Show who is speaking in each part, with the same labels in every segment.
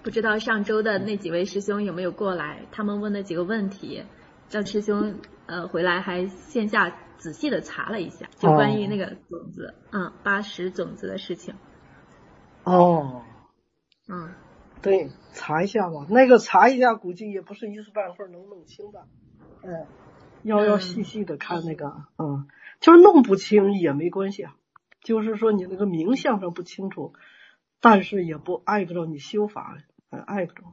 Speaker 1: 不知道上周的那几位师兄有没有过来？他们问了几个问题，赵师兄回来还线下仔细的查了一下，就关于那个种子，80种子的事情。
Speaker 2: 对，查一下吧。那个查一下，估计也不是一时半会儿能弄清的。要细细的看那个，就是弄不清也没关系啊。就是说你那个名相上不清楚，但是也不碍不着你修法，碍不着。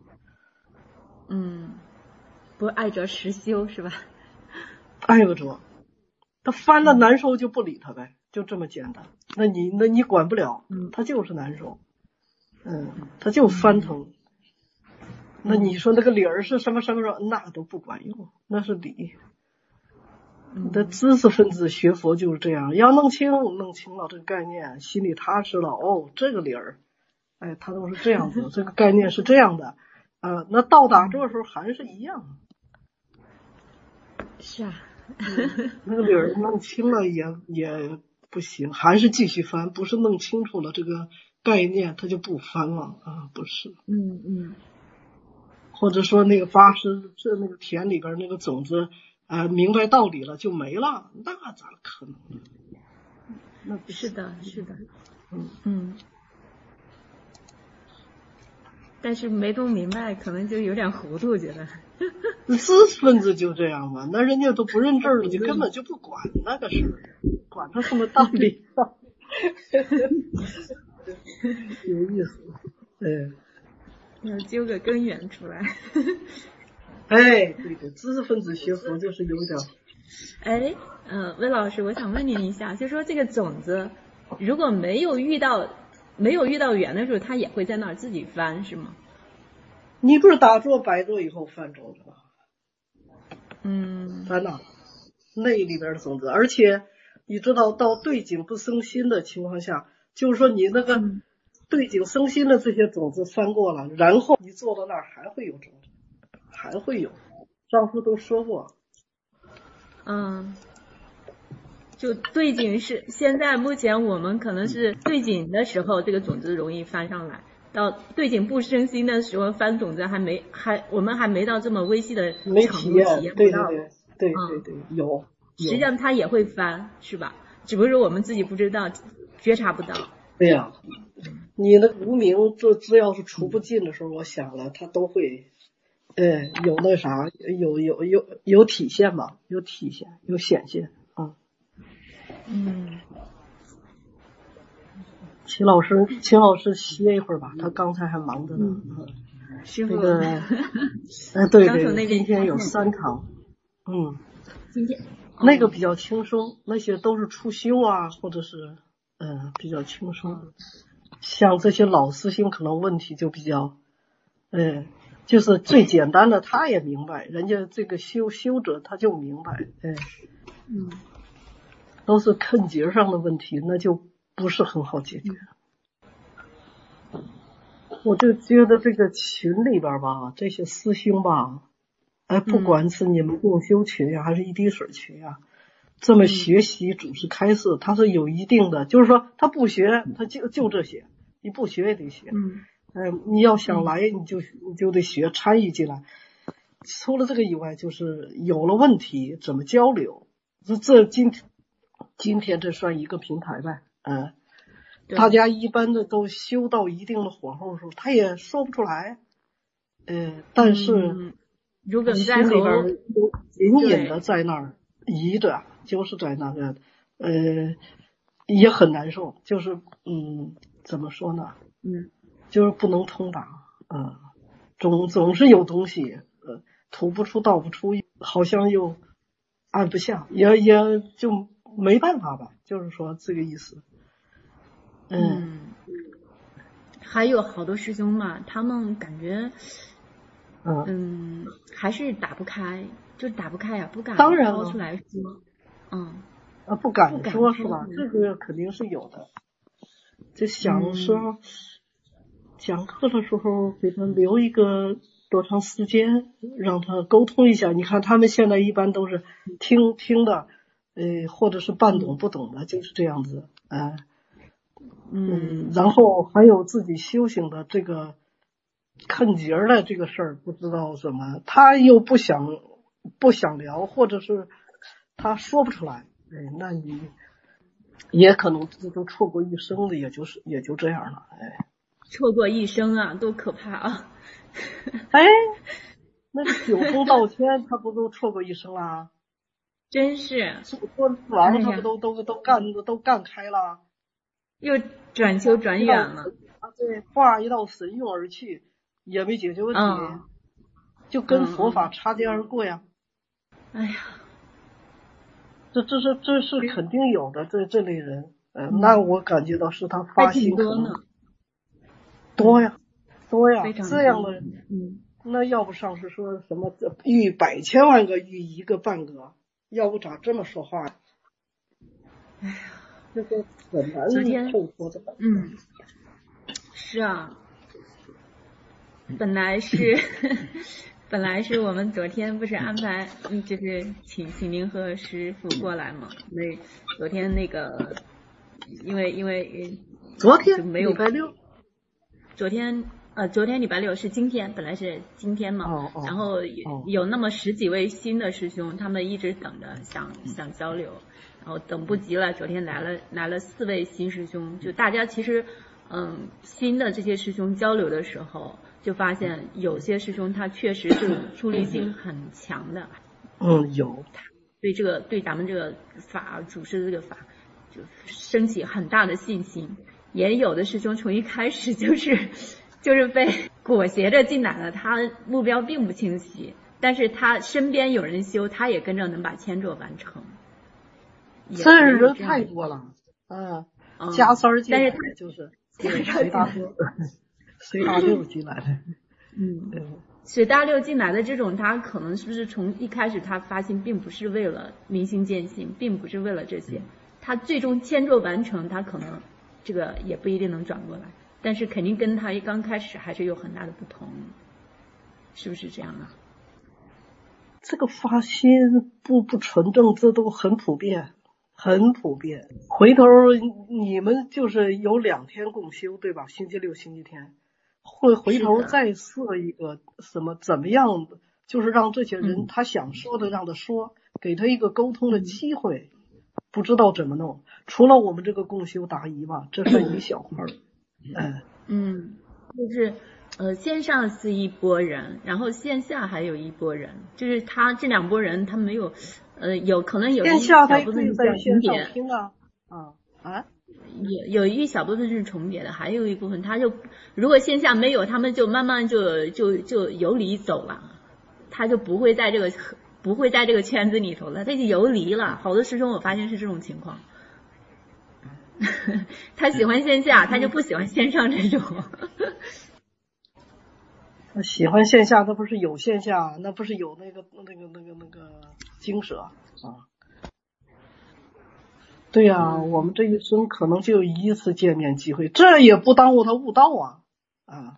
Speaker 1: 不碍着实修是吧？
Speaker 2: 碍不着，他翻了难受就不理他呗，就这么简单。那你管不了，他就是难受，他就翻腾。那你说那个理儿是什么，那都不管用，那是理。你的知识分子学佛就是这样，要弄清了这个概念，心里踏实了，这个理儿，他都是这样子，这个概念是这样的，那到达这时候还是一样。
Speaker 1: 是啊。
Speaker 2: 那个理儿弄清了也不行，还是继续翻，不是弄清楚了这个概念他就不翻了啊，不是。或者说那个80这那个田里边那个种子，明白道理了就没了，那咋可能呢？那不
Speaker 1: 是的。但是没弄明白，可能就有点糊涂，觉得。
Speaker 2: 知识分子就这样嘛，那人家都不认字了，就根本就不管那个事儿，管他什么道理。有意思，
Speaker 1: 要揪个根源出来。
Speaker 2: 对，知识分子学佛就是有点。
Speaker 1: 魏老师，我想问您一下，就说这个种子，如果没有遇到缘的时候，它也会在那儿自己翻，是吗？
Speaker 2: 你不是打坐摆坐以后翻种子吗？翻哪？那里边的种子，而且你知道到对境不生心的情况下，就是说你那个对境生心的这些种子翻过了，然后你坐到那儿还会有种子，还会有。上次都说过。
Speaker 1: 就对境是现在目前我们可能是对境的时候，这个种子容易翻上来。到对境不生心的时候，翻种子我们还没到这么微细的程度，体验不到。
Speaker 2: 对，有。
Speaker 1: 实际上它也会翻，是吧？只不过我们自己不知道，觉察不到。
Speaker 2: 对呀，你的无明只要是除不尽的时候，我想了，它都会，有那啥，有体现吧，有体现，有显现啊。秦老师歇一会儿吧，他刚才还忙着呢。
Speaker 1: 师傅。
Speaker 2: 对，今天有3堂。
Speaker 1: 今天
Speaker 2: 那个比较轻松，那些都是初修啊，或者是比较轻松。像这些老师兄可能问题就比较，就是最简单的他也明白，人家这个修者他就明白，都是坑节上的问题，那就不是很好解决。我就觉得这个群里边吧，这些师兄吧，不管是你们共修群呀，还是一滴水群呀，这么学习主持开示，他是有一定的，就是说他不学，他就这些，你不学也得学。你要想来，你就得学，参与进来。除了这个以外，就是有了问题怎么交流，这今天这算一个平台呗。大家一般的都修到一定的火候的时候，他也说不出来。但是
Speaker 1: 如果
Speaker 2: 心里边隐隐的在那儿疑着，就是在那个也很难受，就是怎么说呢？就是不能通达，总是有东西，吐不出道不出，好像又按不下，也就没办法吧，就是说这个意思。
Speaker 1: 还有好多师兄嘛，他们感觉还是打不开，就打不开呀，不敢掏出来说。
Speaker 2: 不敢说是吧？这个肯定是有的。就想说讲课的时候给他留一个多长时间，让他沟通一下。你看他们现在一般都是听的，或者是半懂不懂的，就是这样子。然后还有自己修行的这个啃节儿的这个事儿，不知道怎么，他又不想聊，或者是他说不出来，那你也可能这都错过一生的，也就这样了，
Speaker 1: 错过一生啊，多可怕啊！
Speaker 2: 那个九峰道歉，他不都错过一生啦？
Speaker 1: 真是，
Speaker 2: 说完了，他不都干开了？
Speaker 1: 又转秋转远了。
Speaker 2: 对，话一道神涌而去，也没解决问题，就跟佛法擦肩而过呀。
Speaker 1: 哎呀，
Speaker 2: 这是肯定有的，这类人，那我感觉到是他发心可能多呀，这样的人，那要不上是说什么遇百千万个遇一个半个，要不咋这么说话呀？
Speaker 1: 哎呀，
Speaker 2: 这个很难透脱的。
Speaker 1: 是啊，本来是我们昨天不是安排就是请您和师傅过来嘛，所以昨天那个因为
Speaker 2: 昨天
Speaker 1: 没有
Speaker 2: 礼拜六，
Speaker 1: 昨天礼拜六是今天，本来是今天嘛，然后有那么10几位新的师兄，他们一直等着想交流，然后等不及了，昨天来了4位新师兄，就大家其实新的这些师兄交流的时候，就发现有些师兄他确实是出离心很强的，
Speaker 2: 有
Speaker 1: 对咱们这个法主持的这个法就升起很大的信心，也有的师兄从一开始就是被裹挟着进来了，他目标并不清晰，但是他身边有人修，他也跟着能把千咒完成。
Speaker 2: 这人太多了，加三儿进来的就是随大溜进来的，
Speaker 1: 随大溜进来的这种，他可能是不是从一开始他发心并不是为了明心见性，并不是为了这些，他最终千咒完成，他可能这个也不一定能转过来，但是肯定跟他一刚开始还是有很大的不同，是不是这样啊？
Speaker 2: 这个发心不纯正，这都很普遍。回头你们就是有2天共修，对吧？星期六、星期天，回头再设一个什么怎么样，就是让这些人他想说的让他说，给他一个沟通的机会。不知道怎么弄，除了我们这个共修答疑吧，这算一小块。
Speaker 1: 就是线上是一拨人，然后线下还有一拨人，就是他这2拨人他没有有可能有一小部分是重叠有一小部分是重叠的，还有一部分他就如果线下没有，他们就慢慢就游离走了，他就不会在这个圈子里头了，他就游离了。好多师兄我发现是这种情况，他喜欢线下，他就不喜欢线上这种。
Speaker 2: 喜欢线下，那不是有线下，那不是有那个精舍啊？对呀，我们这一生可能就有1次见面机会，这也不耽误他悟道啊。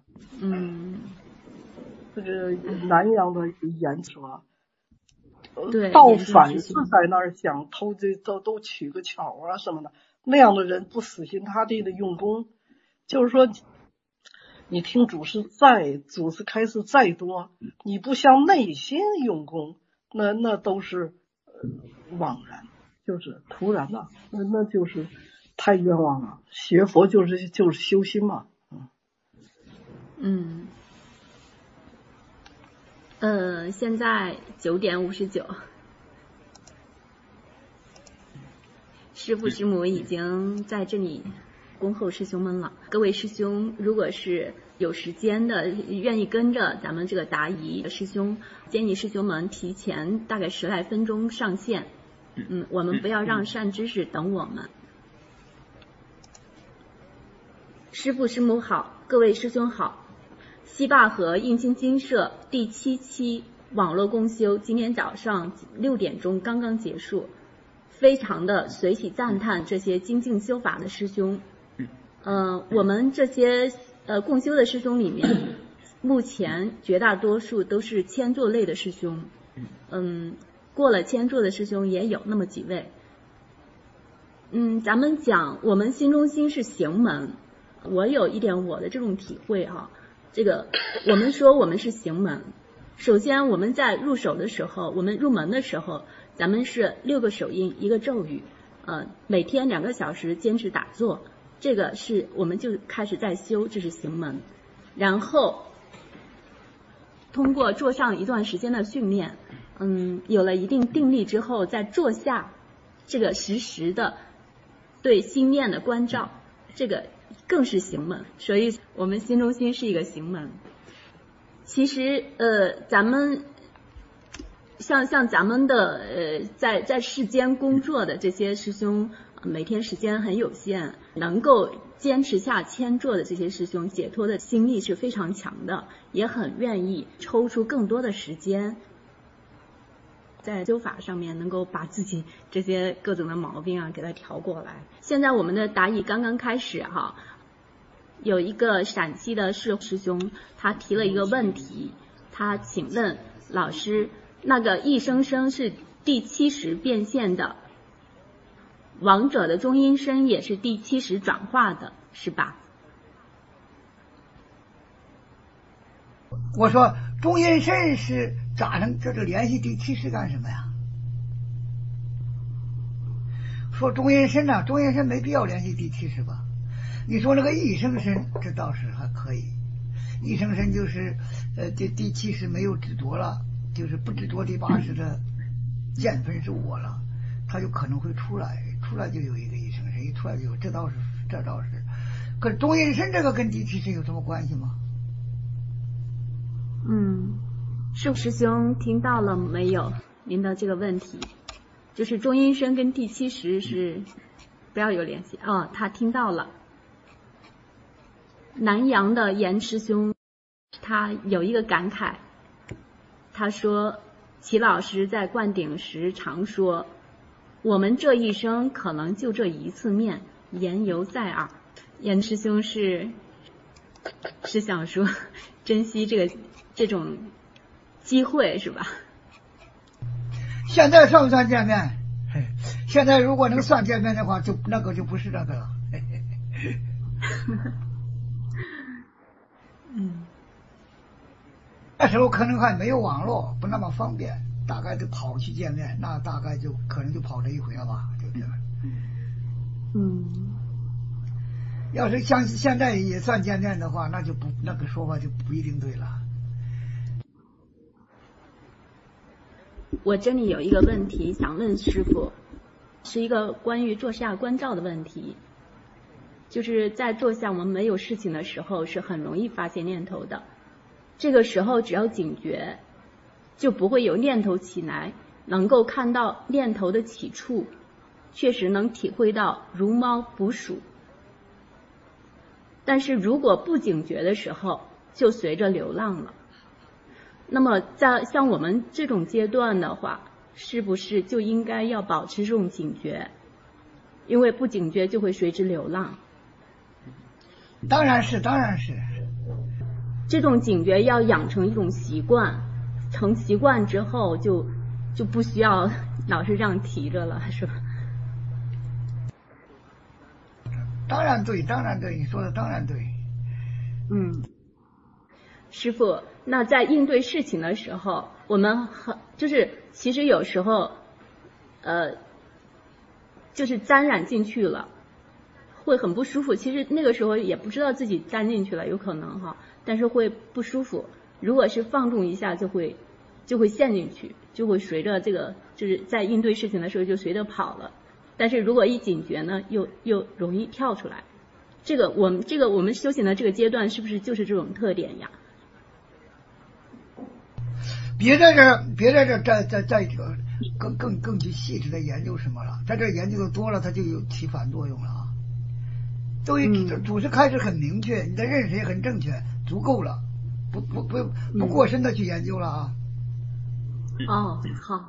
Speaker 2: 这个南阳的言说，道反是在那儿想偷这都取个巧啊什么的，那样的人不死心塌地的用功，就是说。你听祖师开示再多，你不向内心用功，那都是枉然，就是徒然了，那就是太冤枉了。学佛就是修心嘛。
Speaker 1: 现在9点59，师父师母已经在这里恭候师兄们了。各位师兄，如果是有时间的，愿意跟着咱们这个答疑的师兄，建议师兄们提前大概10来分钟上线。我们不要让善知识等我们。师父师母好，各位师兄好。西坝河印心精舍第7期网络共修今天早上6点钟刚刚结束，非常的随喜赞叹这些精进修法的师兄。我们这些共修的师兄里面，目前绝大多数都是千座类的师兄，过了千座的师兄也有那么几位。咱们讲我们心中心是行门，我有一点我的这种体会哈， 这个我们说我们是行门，首先我们在入手的时候，我们入门的时候，咱们是6个手印1个咒语，每天2个小时坚持打坐，这个是我们就开始在修，这是行门。然后通过坐上一段时间的训练，有了一定定力之后，在坐下这个实时的对心念的关照，这个更是行门。所以我们心中心是一个行门。其实咱们像咱们的在世间工作的这些师兄，每天时间很有限，能够坚持下千坐的这些师兄，解脱的心力是非常强的，也很愿意抽出更多的时间在修法上面，能够把自己这些各种的毛病啊给它调过来。现在我们的答疑刚刚开始哈，有一个陕西的师兄，他提了一个问题，他请问老师，那个一生生是第70变现的，王者的中阴身也是第70转化的，是吧？
Speaker 3: 我说中阴身是咋能这联系第70干什么呀？说中阴身呢，中阴身没必要联系第70吧？你说那个一生身，这倒是还可以。一生身就是第70没有执着了，就是不执着第80的见分是我了，他就可能会出来就有一个一生身，一出来就有，这倒是。可是中阴身这个跟第70有什么关系吗？
Speaker 1: 师兄听到了没有？您的这个问题，就是中阴身跟第70是不要有联系哦，他听到了。南阳的严师兄，他有一个感慨，他说齐老师在灌顶时常说，我们这一生可能就这一次面，言犹在耳。严师兄是想说珍惜这种机会是吧？
Speaker 3: 现在算不算见面？现在如果能算见面的话，就那个就不是那个了。那时候可能还没有网络，不那么方便，大概就跑去见面，那大概就可能就跑这一回了吧，就这样。要是像现在也算见面的话，那就不那个说法就不一定对了。
Speaker 1: 我这里有一个问题想问师父，是一个关于坐下观照的问题。就是在坐下我们没有事情的时候，是很容易发现念头的。这个时候只要警觉，就不会有念头起来，能够看到念头的起处，确实能体会到如猫捕鼠。但是如果不警觉的时候，就随着流浪了。那么在像我们这种阶段的话，是不是就应该要保持这种警觉？因为不警觉就会随之流浪。
Speaker 3: 当然是。
Speaker 1: 这种警觉要养成一种习惯，成习惯之后就不需要老是这样提着了，是吧？
Speaker 3: 当然对，你说的当然对。
Speaker 1: 师父，那在应对事情的时候，我们其实有时候就是沾染进去了，会很不舒服。其实那个时候也不知道自己沾进去了，有可能哈，但是会不舒服。如果是放纵一下，就会陷进去，就会随着这个就是在应对事情的时候就随着跑了。但是如果一警觉呢，又容易跳出来。我们修行的这个阶段是不是就是这种特点呀？
Speaker 3: 别在这在这个更去细致的研究什么了，在这研究的多了，它就有起反作用了啊。组织开始很明确，你的认识也很正确，足够了，不过深的去研究了啊。
Speaker 1: 好。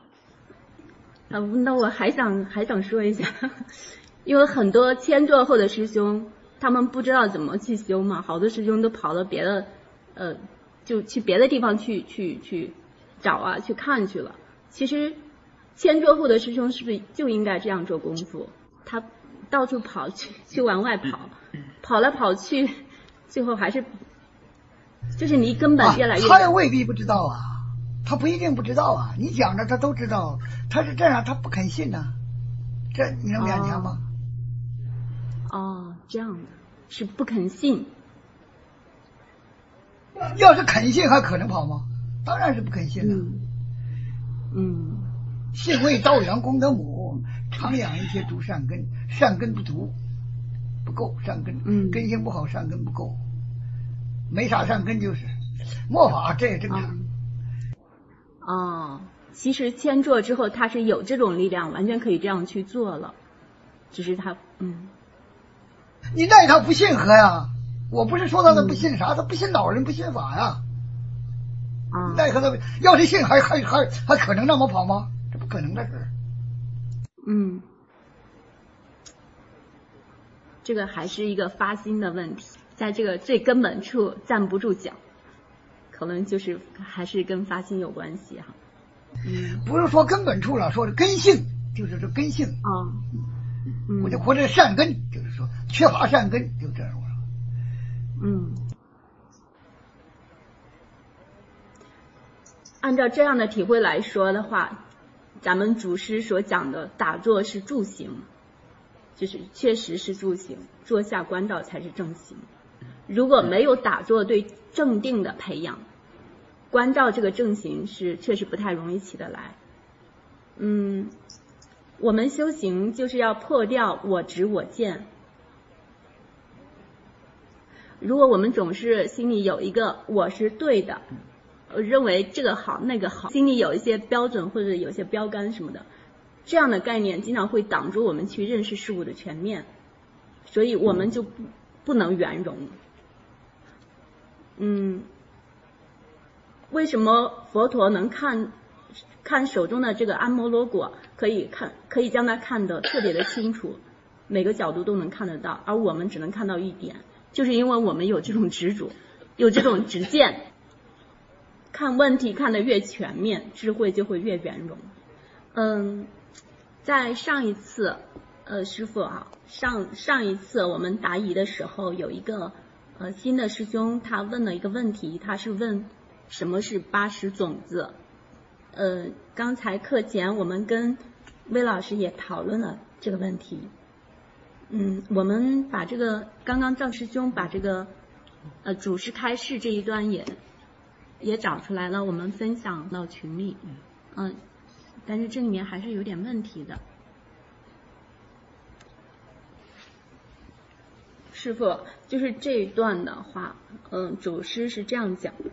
Speaker 1: 那我还想说一下，因为很多千座后的师兄，他们不知道怎么去修嘛，好多师兄都跑到别的就去别的地方去找啊，去看去了。其实千座后的师兄是不是就应该这样做功夫？他到处跑去往外跑，跑来跑去，最后还是就是你根本越来越
Speaker 3: 他也未必不知道啊，他不一定不知道啊，你讲的他都知道，他是这样，他不肯信呢，这你能勉强吗？
Speaker 1: 哦，这样的是不肯信。
Speaker 3: 要是肯信还可能跑吗？当然是不肯信了。信为道源功德母，常养一些毒善根，善根不足，不够善根，根性不好，善根不够，没啥善根就是末法，这也正常。
Speaker 1: 其实迁坐之后，他是有这种力量，完全可以这样去做了，只是他
Speaker 3: 你奈他不信何呀？我不是说他不信啥，他不信老人不信法呀。奈何他要是信还可能让我跑吗？这不可能的事。
Speaker 1: 这个还是一个发心的问题，在这个最根本处站不住脚，可能就是还是跟发心有关系哈。
Speaker 3: 不是说根本处了，说是根性，就是这根性。我就活着善根，就是说缺乏善根，就这样了。
Speaker 1: 按照这样的体会来说的话，咱们祖师所讲的打坐是助行，就是确实是助行，坐下观照才是正行。如果没有打坐对正定的培养，观照这个正行是确实不太容易起得来。我们修行就是要破掉我执我见。如果我们总是心里有一个我是对的，认为这个好那个好，心里有一些标准或者有些标杆什么的，这样的概念经常会挡住我们去认识事物的全面，所以我们就不能圆融。为什么佛陀能看手中的这个安摩罗果，可以将它看得特别的清楚，每个角度都能看得到，而我们只能看到一点，就是因为我们有这种执着，有这种执见，看问题看得越全面，智慧就会越圆融。在上一次师父上一次我们答疑的时候，有一个新的师兄他问了一个问题，他是问什么是80种子。刚才课前我们跟魏老师也讨论了这个问题。我们把这个刚刚赵师兄把这个祖师开示这一段也找出来了，我们分享到群里。但是这里面还是有点问题的。师父，就是这一段的话，祖师是这样讲的：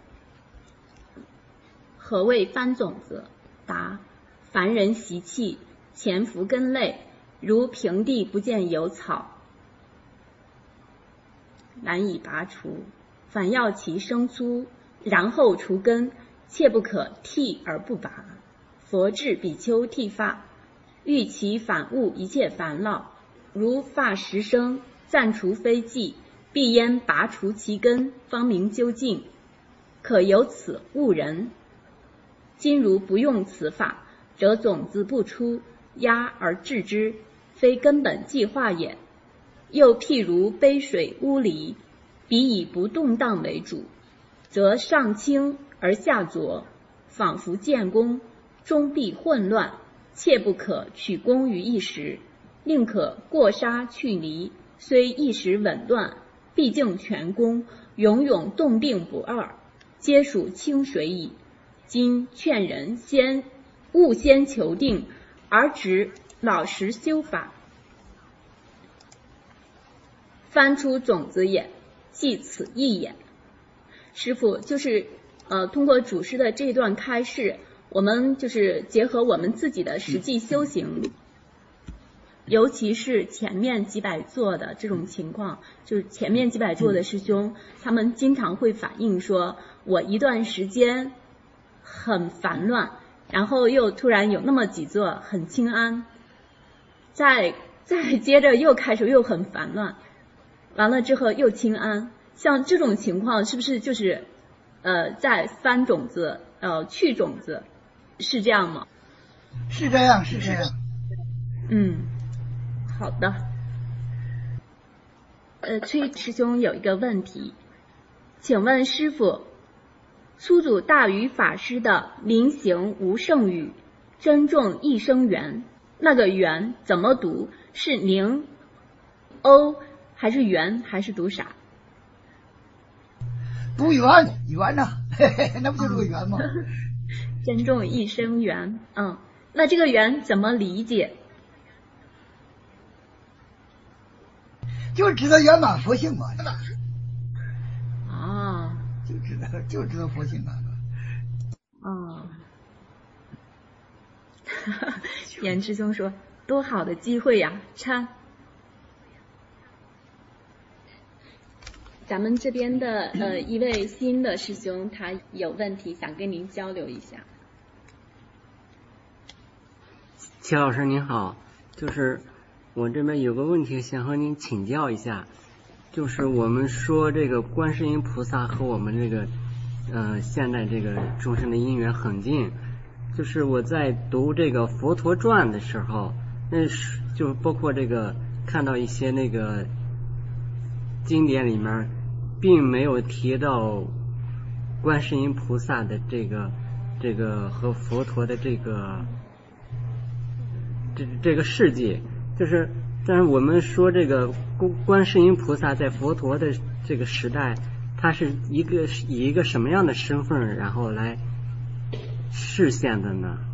Speaker 1: 何谓番种子？答：凡人习气，潜伏根类，如平地不见有草，难以拔除。反要其生粗，然后除根，切不可剃而不拔。佛制比丘剃发，欲其反悟一切烦恼，如发时生，暂除非计，必焉拔除其根，方明究竟，可由此悟人。今如不用此法，则种子不出，压而治之，非根本计划也。又譬如杯水屋里，彼以不动荡为主，则上清而下浊，仿佛见功，终必混乱，切不可取功于一时，宁可过沙去泥，虽一时紊乱，毕竟全功，永永动定不二，皆属清水矣。今劝人勿先求定，而只老实修法，翻出种子也，即此意也。师父就是通过祖师的这段开示，我们就是结合我们自己的实际修行，尤其是前面几百座的这种情况，就是前面几百座的师兄，他们经常会反映说，我一段时间很烦乱，然后又突然有那么几座很清安，再接着又开始又很烦乱，完了之后又清安。像这种情况是不是就是在翻种子去种子，是这样吗？
Speaker 3: 是这样。
Speaker 1: 好的。崔师兄有一个问题，请问师父， 初祖大禹法师的临行无圣语，珍重一生缘，那个缘怎么读？是宁、欧还是圆还是读啥？
Speaker 3: 读圆呐，那不就是个圆吗？
Speaker 1: 珍重一生缘，那这个缘怎么理解？
Speaker 3: 就知道圆满佛性嘛。
Speaker 1: 啊，
Speaker 3: 就知道佛性啊。
Speaker 1: 严师兄说多好的机会呀，参。咱们这边的一位新的师兄，他有问题想跟您交流一下。
Speaker 4: 齐老师您好，就是我这边有个问题想和您请教一下，就是我们说这个观世音菩萨和我们这个现在这个众生的因缘很近，就是我在读这个佛陀传的时候，就包括这个看到一些那个经典里面并没有提到观世音菩萨的这个和佛陀的这个事迹，就是但是我们说这个观世音菩萨在佛陀的这个时代，他是以一个什么样的身份然后来示现的呢？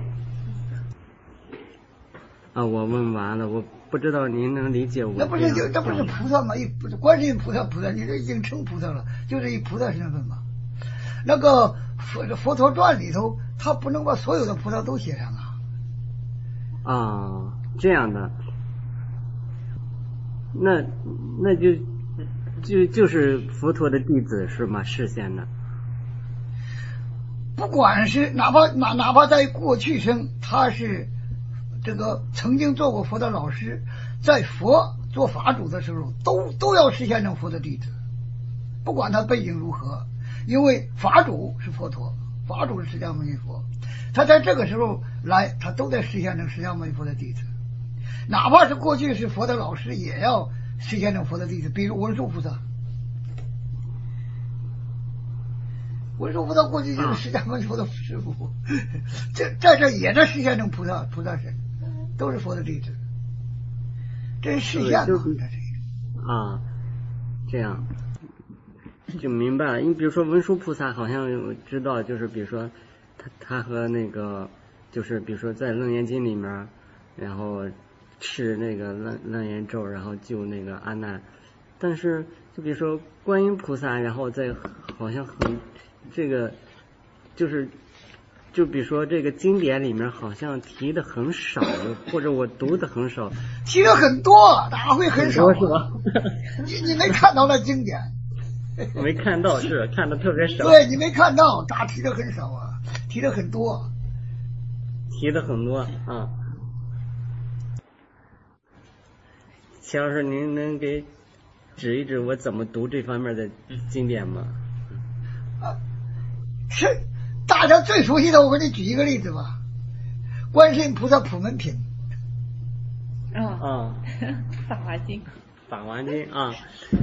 Speaker 4: 我问完了，我不知道您能理解我。
Speaker 3: 那不是菩萨吗？不是观世音菩萨，你这已经成菩萨了，就是一菩萨身份嘛。那个佛陀传里头，他不能把所有的菩萨都写上啊。
Speaker 4: 这样的，那就是佛陀的弟子是吗？示现的。
Speaker 3: 不管是哪怕在过去生，他是这个曾经做过佛的老师，在佛做法主的时候，都要实现成佛的弟子，不管他背景如何，因为法主是佛陀，法主是释迦牟尼佛，他在这个时候来，他都在实现成释迦牟尼佛的弟子，哪怕是过去是佛的老师，也要实现成佛的弟子。比如文殊菩萨，文殊菩萨过去就是释迦牟尼佛的师父，在这也在实现成菩萨身，都是佛的弟子，这是实现嘛？
Speaker 4: 这样就明白了。你比如说文殊菩萨，好像我知道，就是比如说他和那个，就是比如说在楞严经里面，然后持那个楞严咒，然后救那个阿难。但是就比如说观音菩萨，然后在好像很这个就比如说这个经典里面好像提的很少，或者我读的很少。
Speaker 3: 提的很多，哪会很少？
Speaker 4: 是吧？
Speaker 3: 你没看到那经典？
Speaker 4: 我没看到，是看的特别少。
Speaker 3: 对，你没看到，咋提的很少啊？提的很多。
Speaker 4: 提的很多啊。齐老师，您能给指一指我怎么读这方面的经典吗？
Speaker 3: 是大家最熟悉的，我给你举一个例子吧，观世音菩萨普门品。
Speaker 1: 法华经。
Speaker 4: 法华经啊。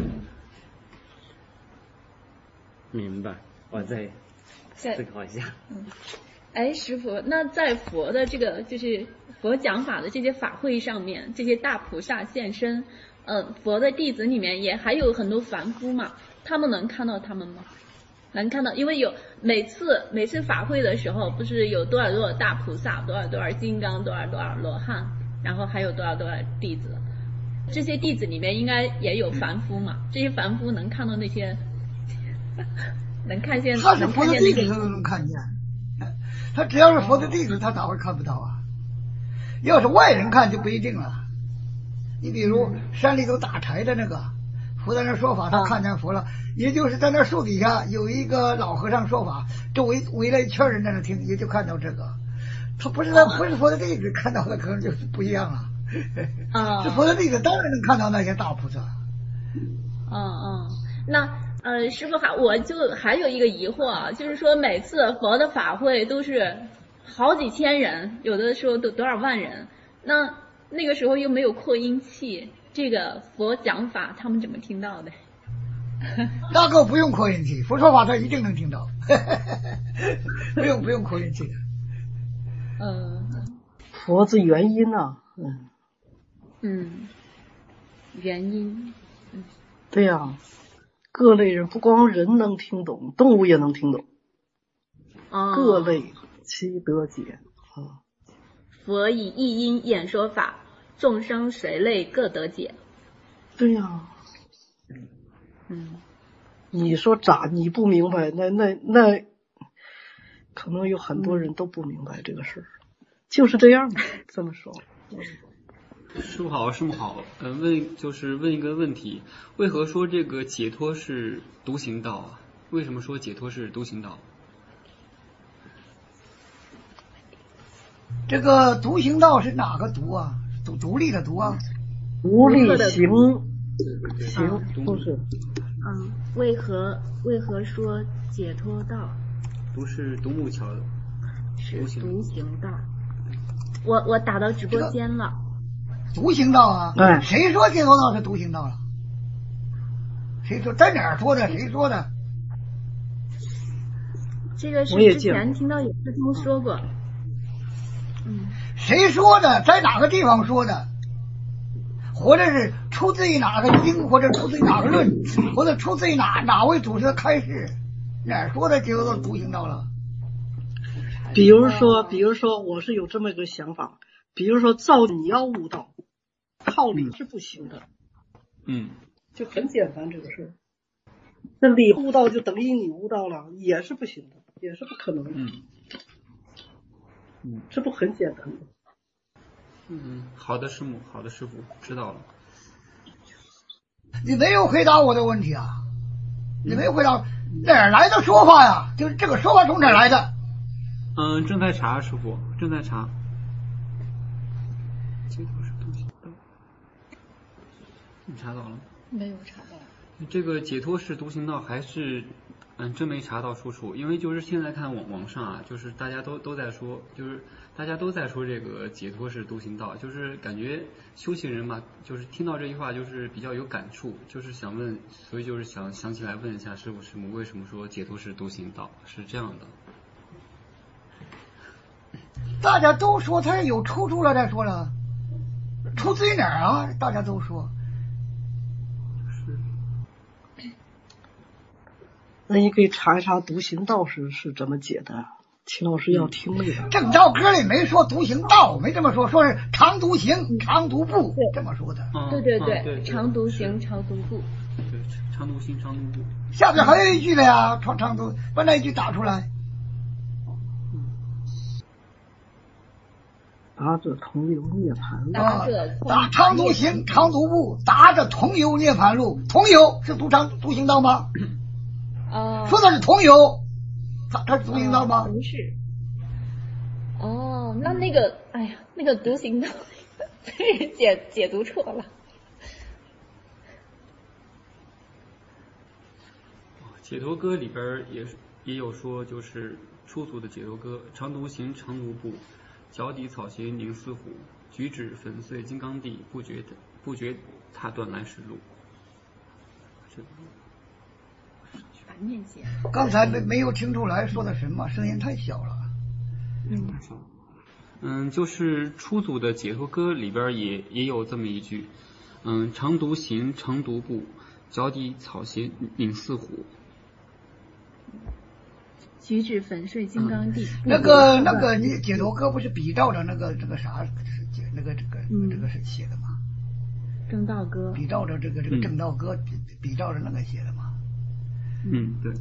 Speaker 4: 明白，我再思考一下。
Speaker 1: 师父，那在佛的这个就是佛讲法的这些法会上面，这些大菩萨现身，佛的弟子里面也还有很多凡夫嘛，他们能看到他们吗？能看到，因为有每次法会的时候，不是有多少大菩萨，多少金刚，多少罗汉，然后还有多少弟子，这些弟子里面应该也有凡夫嘛，这些凡夫能看到那些。能看见，
Speaker 3: 他是佛的弟子，他都能看见。他只要是佛的弟子，他咋会看不到啊？要是外人看就不一定了。你比如山里头打柴的那个，佛在那说法，他看见佛了，也就是在那树底下有一个老和尚说法，周围围了一圈人在那听，也就看到这个。他不是佛的弟子，看到的可能就是不一样了。是佛的弟子，当然能看到那些大菩萨。
Speaker 1: 那。师父好，我就还有一个疑惑啊，就是说每次佛的法会都是好几千人，有的时候都多少万人，那个时候又没有扩音器，这个佛讲法他们怎么听到的？
Speaker 3: 那个不用扩音器，佛说法他一定能听到，不用扩音器的。
Speaker 2: 佛是原因啊，
Speaker 1: 原因。
Speaker 2: 对呀，各类人不光人能听懂，动物也能听懂。各类其得解啊。
Speaker 1: 佛以一因演说法，众生随类各得解。
Speaker 2: 对呀。你说咋你不明白？那可能有很多人都不明白这个事儿，就是这样的。这么说。
Speaker 5: 师傅好，师傅好，问一个问题，为何说这个解脱是独行道啊？为什么说解脱是独行道？
Speaker 3: 这个独行道是哪个独啊？独立的独啊？
Speaker 2: 独立行都是。
Speaker 1: 为何说解脱道？
Speaker 5: 独是独木桥的，
Speaker 1: 是独行道。我打到直播间了。
Speaker 3: 独行道啊？
Speaker 2: 对。
Speaker 3: 谁说解脱道是独行道了？谁说？在哪儿说的？谁说的？
Speaker 1: 这个是之前听到有师兄说过。
Speaker 3: 谁说的？在哪个地方说的？或者是出自于哪个经，或者出自于哪个论，或者出自于哪位祖师的开示？哪儿说的解脱道独行道了？
Speaker 2: 比如说，我是有这么一个想法，比如说，照你要悟道，靠理是不行的。就很简单这个事儿。那理悟道就等于你悟道了，也是不行的，也是不可能的。这不很简单吗？
Speaker 5: 好的师傅，知道了。
Speaker 3: 你没有回答我的问题啊！你没有回答哪儿来的说法呀？就是这个说法从哪儿来的？
Speaker 5: 正在查，师傅正在查。解脱是独行道，你查到了？
Speaker 1: 没有查到。
Speaker 5: 这个解脱是独行道还是真没查到出处，因为就是现在看网上啊，就是大家都在说，就是大家都在说这个解脱是独行道，就是感觉修行人嘛，就是听到这句话就是比较有感触，就是想问，所以就是想起来问一下师父为什么说解脱是独行道，是这样的。
Speaker 3: 大家都说他有出处了，再说了，出自于哪儿啊？大家都说。
Speaker 2: 那你可以查一查独行道是怎么解的，秦老师要听那个。
Speaker 3: 正道歌里没说独行道，没这么说，说是常独行，常独步，这么说的。
Speaker 1: 对，常独行，常独步。
Speaker 5: 对，常独行，常独步。
Speaker 3: 下边还有一句了呀，常独，把那一句打出来。
Speaker 2: 达着同游涅槃路。
Speaker 3: 打常独行，常独步，达着同游涅槃路。同游是独行道吗？说的是同游，他是独行道吗？
Speaker 1: 不是。那个，那个独行道被人解读错了。
Speaker 5: 解脱歌里边也有说，就是出土的解脱歌，常独行，常独步，脚底草鞋凝似虎，举止粉碎金刚地，不觉踏断来时路。
Speaker 3: 刚才没有听出来说的什么，声音太小了。
Speaker 5: 就是出土的解脱歌里边也有这么一句，常独行，常独步，脚底草鞋凝似虎，
Speaker 1: 举止粉碎金刚地。
Speaker 3: 那个你解脱歌不是比照着这个啥，这个是写的吗？
Speaker 1: 正道歌。
Speaker 3: 比照着这个正道歌，比照着那个写的吗？
Speaker 5: 对。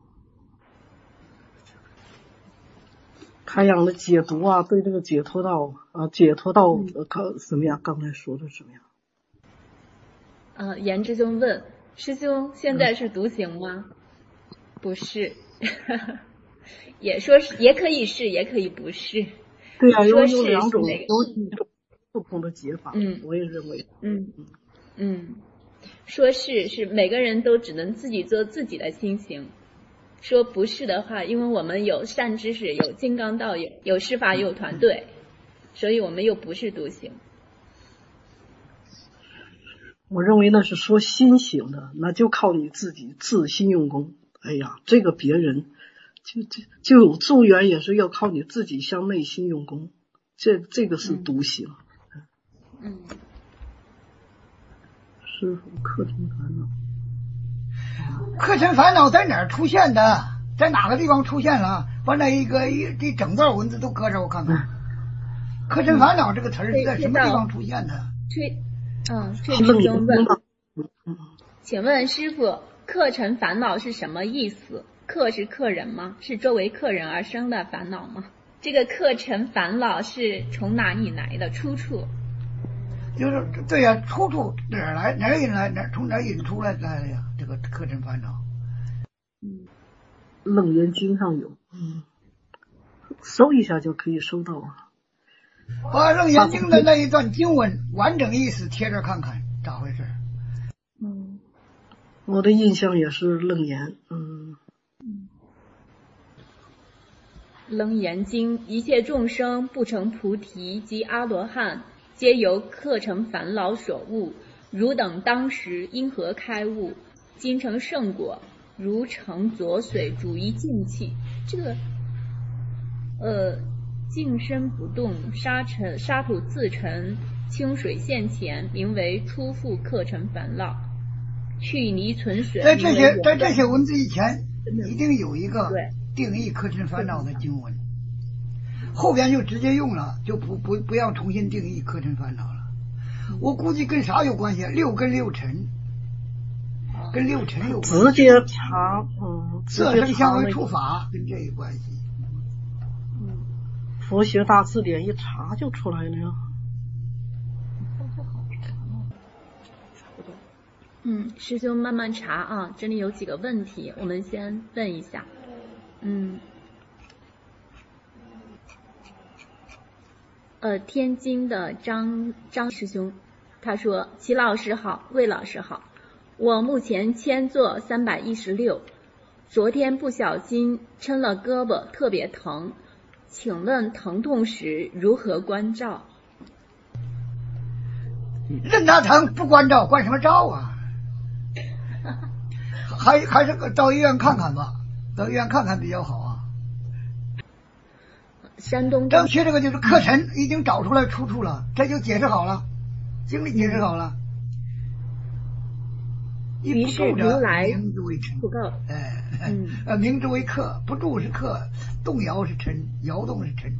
Speaker 2: 开阳的解读啊，对这个解脱道怎么样？刚才说的怎么
Speaker 1: 样？严师兄问师兄，现在是独行吗？不是，也说是，也可以是，也可以不是。
Speaker 2: 对啊，有两种，有几种不同的解法。我也认为。
Speaker 1: 说是每个人都只能自己做自己的心行。说不是的话，因为我们有善知识，有金刚道，有师法，有团队，所以我们又不是独行。
Speaker 2: 我认为那是说心型的，那就靠你自己自心用功。哎呀，这个别人就有助缘，也是要靠你自己向内心用功。这个是独行。师父，课程烦恼。
Speaker 3: 课程烦恼在哪儿出现的？在哪个地方出现了？把那这整段文字都搁着我看看。课程烦恼这个词儿是在什么地方出现的？
Speaker 1: 这师兄问，请问师父，课程烦恼是什么意思？客是客人吗？是作为客人而生的烦恼吗？这个课程烦恼是从哪里来的？出处？
Speaker 3: 就是对呀，出处哪儿来？哪儿引来？从哪儿引出来的呀？这个课程烦恼。
Speaker 2: 楞严经上有，搜一下就可以搜到了。
Speaker 3: 把楞严经的那一段经文完整意思贴着看看，咋回事？
Speaker 2: 我的印象也是楞严。
Speaker 1: 楞严经，一切众生不成菩提及阿罗汉，皆由课程烦恼所误。汝等当时因何开悟？今成圣果，如成浊水，煮于净气。这个净身不动，沙土自沉，清水现前，名为初复课程烦恼。去泥存水。
Speaker 3: 在这些文字以前，一定有一个定义课程烦恼的经文，后边就直接用了，就不要重新定义课程烦恼了。我估计跟啥有关系？六跟六尘，跟六尘有关系。
Speaker 2: 直接查，
Speaker 3: 色声香味触法跟这有关系。
Speaker 2: 佛学大字典一查就出来了呀。
Speaker 1: 师兄慢慢查啊，这里有几个问题，我们先问一下。天津的张师兄，他说：齐老师好，魏老师好，我目前铅座316，昨天不小心抻了胳膊，特别疼，请问疼痛时如何关照？
Speaker 3: 任他疼，不关照，关什么照啊？还是到医院看看吧，到医院看看比较好啊。
Speaker 1: 山东
Speaker 3: 正确，这个就是课程已经找出来出处了，这就解释好了，经理解释好了。
Speaker 1: 于是如来
Speaker 3: 名之为尘，名之为客，不住是客，动摇是尘，摇动是尘。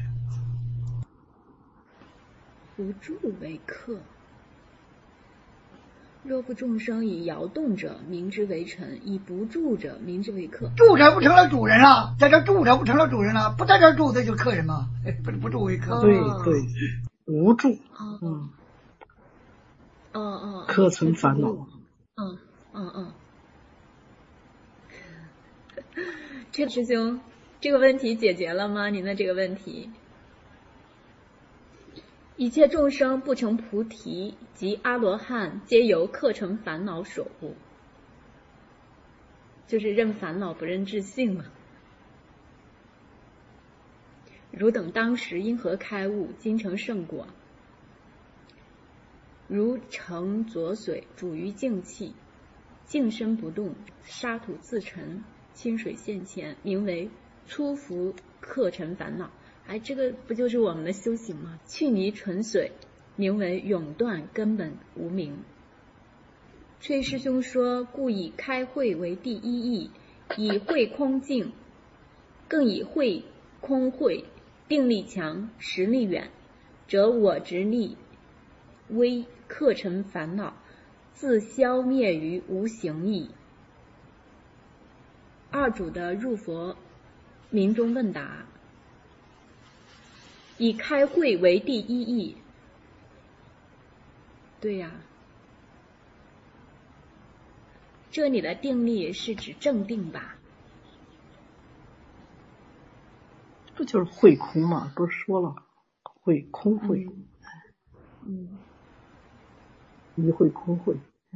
Speaker 1: 不住为客。若不众生以摇动者，名之为尘；以不住者，名之为客。
Speaker 3: 住着不成了主人了，在这住着不成了主人了，不在这住的就是客人吗？不住为客。
Speaker 2: 对，无助。课程烦恼。
Speaker 1: 这师兄，这个问题解决了吗？您的这个问题。一切众生不成菩提及阿罗汉，皆由课程烦恼所误，就是认烦恼不认自性嘛。汝等当时因何开悟？今成圣果，如成浊水，煮于净气，净身不动，沙土自沉，清水现前，名为初伏课程烦恼。这个不就是我们的修行吗？去泥存水，名为永断根本无明。崔师兄说，故以开慧为第一义，以慧空净，更以慧空慧，定力强，实力远，则我执力微，课程烦恼，自消灭于无形矣。二祖的入佛民中问答。以开慧为第一义，对呀，这里的定力是指正定吧？
Speaker 2: 不就是慧空嘛？不是说了，慧空慧，一慧空慧。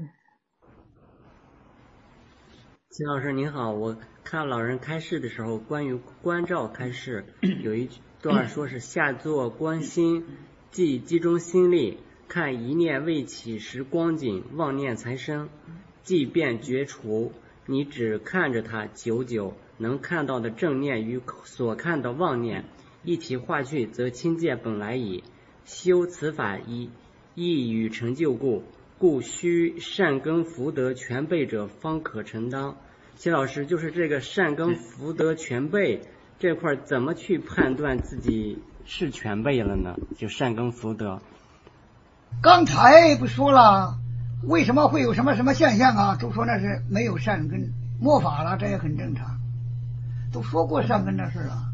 Speaker 4: 齐老师您好，我看老人开示的时候，关于关照开示有一段说是下坐观心，即集中心力看一念未起时光景，妄念才生，即便绝除。你只看着它，久久能看到的正念与所看的妄念一体化去，则清见本来矣。修此法亦与成就故须善根福德全备者方可成当。齐老师，就是这个善根福德全备这块怎么去判断自己是全备了呢？就善根福德。
Speaker 3: 刚才不说了，为什么会有什么什么现象啊？都说那是没有善根，末法了，这也很正常。都说过善根的事了。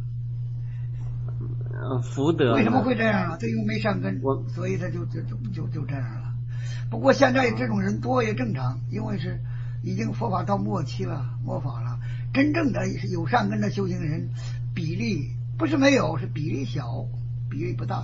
Speaker 4: 福德
Speaker 3: 为什么会这样啊？他因为没善根，所以他就这样了。不过现在这种人多也正常，因为是已经佛法到末期了，末法了。真正的有善根的修行人比例不是没有，是比例小，比例不大。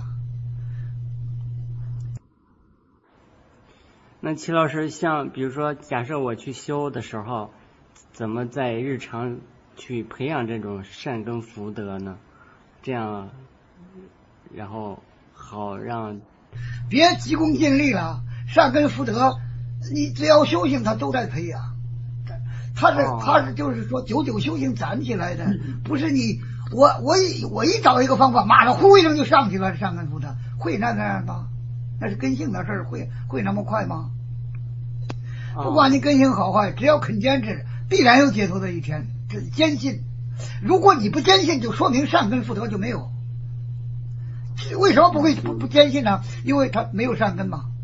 Speaker 4: 那齐老师，像比如说假设我去修的时候，怎么在日常去培养这种善根福德呢？这样然后好让
Speaker 3: 别急功近利了，善根福德你只要修行他都在培养，他是就是说久久修行攒起来的，不是你我一找一个方法马上呼一声就上去了，善根福德会那样吗？那是根性的事儿，会那么快吗？不管你根性好坏，只要肯坚持，必然有解脱的一天。这是坚信，如果你不坚信，就说明善根福德就没有。为什么不坚信呢？因为他没有善根嘛。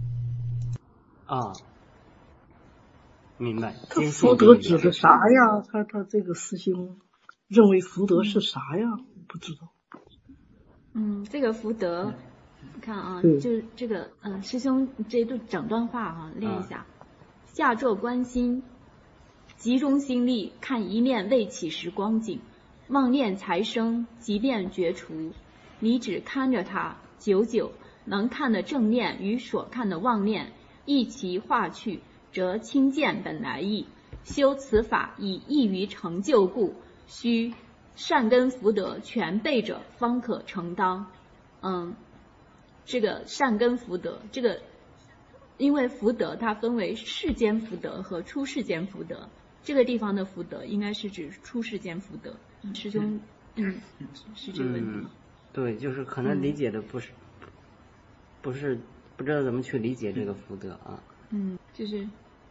Speaker 4: 明白。
Speaker 2: 他福德指的啥呀？他这个师兄认为福德是啥呀？不知道。
Speaker 1: 这个福德，看啊，就是这个师兄这整段话啊，练一下。下坐观心，集中心力看一念未起时光景，妄念才生，即便绝除。你只看着它，久久能看的正念与所看的妄念一齐化去，则清见本来意。修此法以易于成就故，须善根福德全备者方可成当。这个善根福德，这个因为福德它分为世间福德和出世间福德，这个地方的福德应该是指出世间福德。师兄，是这个问题。
Speaker 4: 对，就是可能理解的不是不知道怎么去理解这个福德啊。
Speaker 1: 就是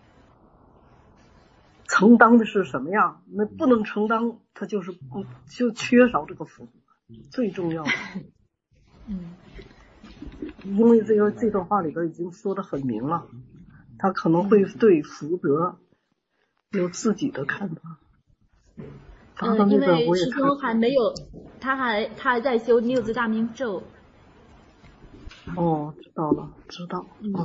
Speaker 2: 承当的是什么呀？那不能承当，他就缺少这个福德，最重要的。因为这段话里边已经说得很明了，他可能会对福德有自己的看法。
Speaker 1: 因为师兄还没有，他还在修六字大明咒。
Speaker 2: 知道了，知道。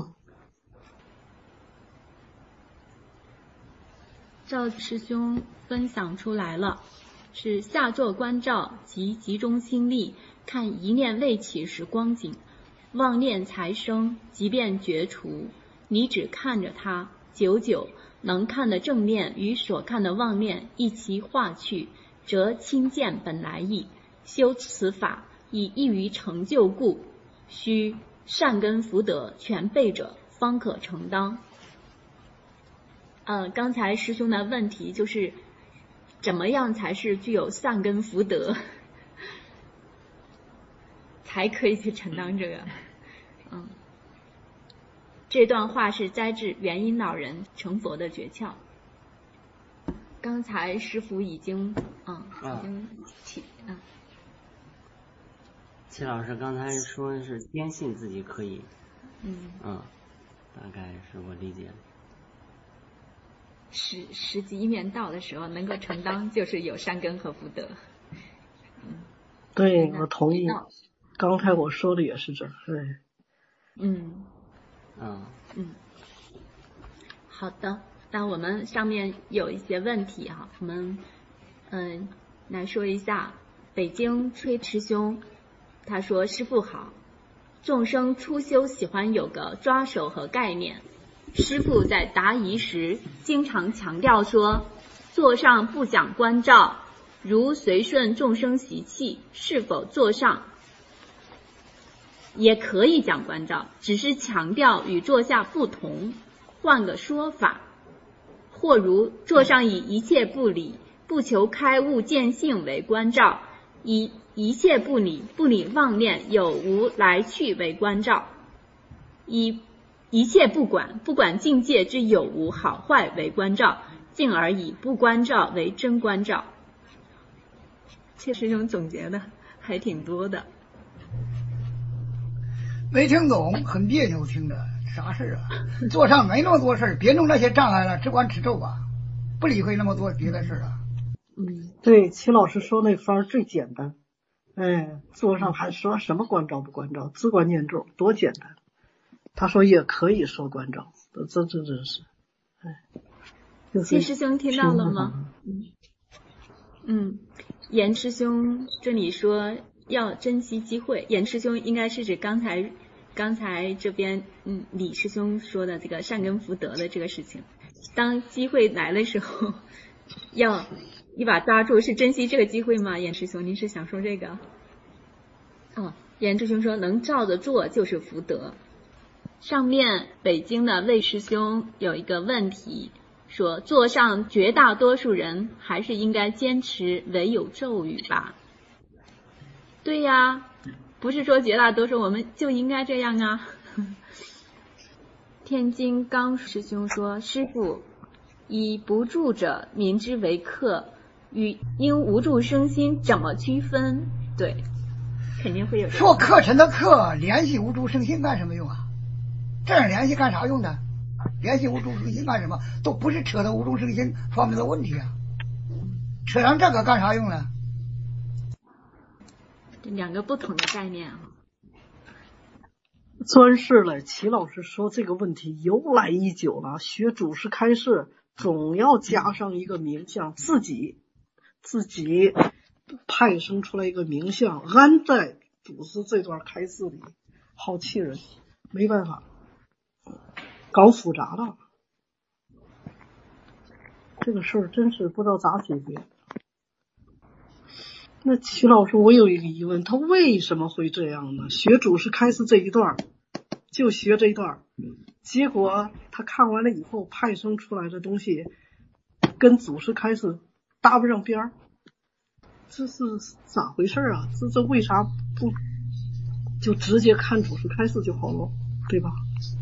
Speaker 1: 赵师兄分享出来了，是下坐观照及集中心力，看一念未起时光景，妄念才生，即便绝除。你只看着它，久久能看的正念与所看的妄念一齐化去，则清见本来意。修此法以易于成就故，须善根福德全备者方可成当。刚才师兄的问题就是怎么样才是具有善根福德才可以去承担这个。这段话是摘自元音老人成佛的诀窍。刚才师父已经
Speaker 4: 齐老师刚才说是坚信自己可以，大概是我理解的。
Speaker 1: 时机一面到的时候，能够承担就是有善根和福德。
Speaker 2: 对，我同意。刚才我说的也是这，对。
Speaker 1: 好的，那我们上面有一些问题哈，我们来说一下。北京崔师兄他说：师父好，众生初修喜欢有个抓手和概念。师父在答疑时经常强调说，座上不讲观照，如随顺众生习气，是否座上也可以讲关照，只是强调与座下不同，换个说法。或如座上以一切不理，不求开悟见性为关照，以一切不理，不理妄念有无来去为关照，以一切不管，不管境界之有无好坏为关照，进而以不关照为真关照。这师兄总结的还挺多的。
Speaker 3: 没听懂，很别扭，听着啥事啊？座上没那么多事，别弄那些障碍了，只管持咒吧，不理会那么多别的事啊。
Speaker 2: 对，齐老师说那方最简单。座上还说什么关照不关照，只管念咒，多简单。他说也可以说关照，这真是。
Speaker 1: 谢师兄听到了吗？严师兄这里说要珍惜机会，严师兄应该是指刚才这边李师兄说的这个善根福德的这个事情，当机会来的时候要一把抓住，是珍惜这个机会吗？严师兄您是想说这个？严师兄说能照着做就是福德。上面北京的魏师兄有一个问题，说座上绝大多数人还是应该坚持唯有咒语吧？对呀，不是说绝大多数我们就应该这样啊。天津刚师兄说，师父以不住者民之为客，与因无住生心怎么区分？对，肯定会有
Speaker 3: 说课程的课联系无住生心干什么用啊？这样联系干啥用的？联系无住生心干什么？都不是扯到无住生心方面的问题啊，扯上这个干啥用呢？
Speaker 1: 这两个不同的概念啊。
Speaker 2: 专事了，齐老师说这个问题由来已久了，学祖师开示总要加上一个名相，自己派生出来一个名相，安在祖师这段开示里，好气人，没办法，搞复杂了，这个事儿真是不知道咋解决。那齐老师，我有一个疑问，他为什么会这样呢？学祖师开示这一段就学这一段，结果他看完了以后派生出来的东西跟祖师开示搭不上边儿，这是咋回事啊？这为啥不就直接看祖师开示就好了，对吧？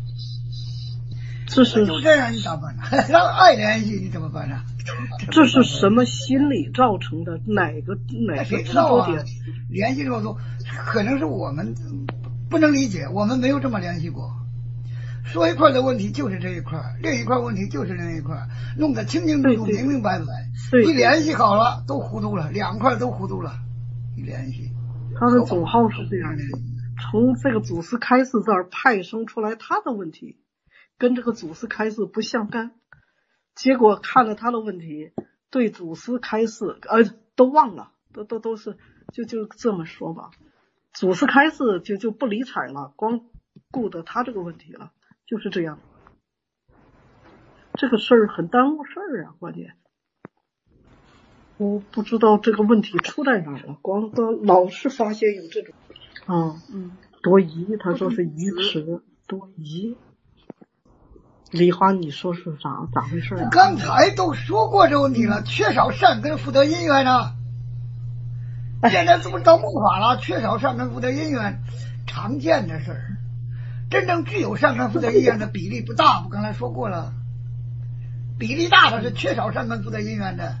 Speaker 2: 这是
Speaker 3: 就这样，你咋办呢？让爱联系你怎么办呢？
Speaker 2: 这是什么心理造成的？哪个
Speaker 3: 谁知道啊？联系这么多，可能是我们不能理解，我们没有这么联系过。说一块的问题就是这一块，另一块问题就是另一块，弄得清清楚楚、明明白白。一联系好了都糊涂了，两块都糊涂了。一联系，
Speaker 2: 他的总号是这样的，从这个祖师开示这儿派生出来他的问题，跟这个祖师开示不相干。结果看了他的问题，对祖师开示都忘了，都是就这么说吧，祖师开示就不理睬了，光顾得他这个问题了，就是这样。这个事儿很耽误事儿啊，关键我不知道这个问题出在哪儿了，光老是发现有这种多疑，他说是愚痴多疑。梨花，你说是咋回事啊？
Speaker 3: 刚才都说过这问题了，缺少善根福德因缘呢。现在怎么到末法了？缺少善根福德因缘，常见的事儿。真正具有善根福德因缘的比例不大，我刚才说过了。比例大的是缺少善根福德因缘的。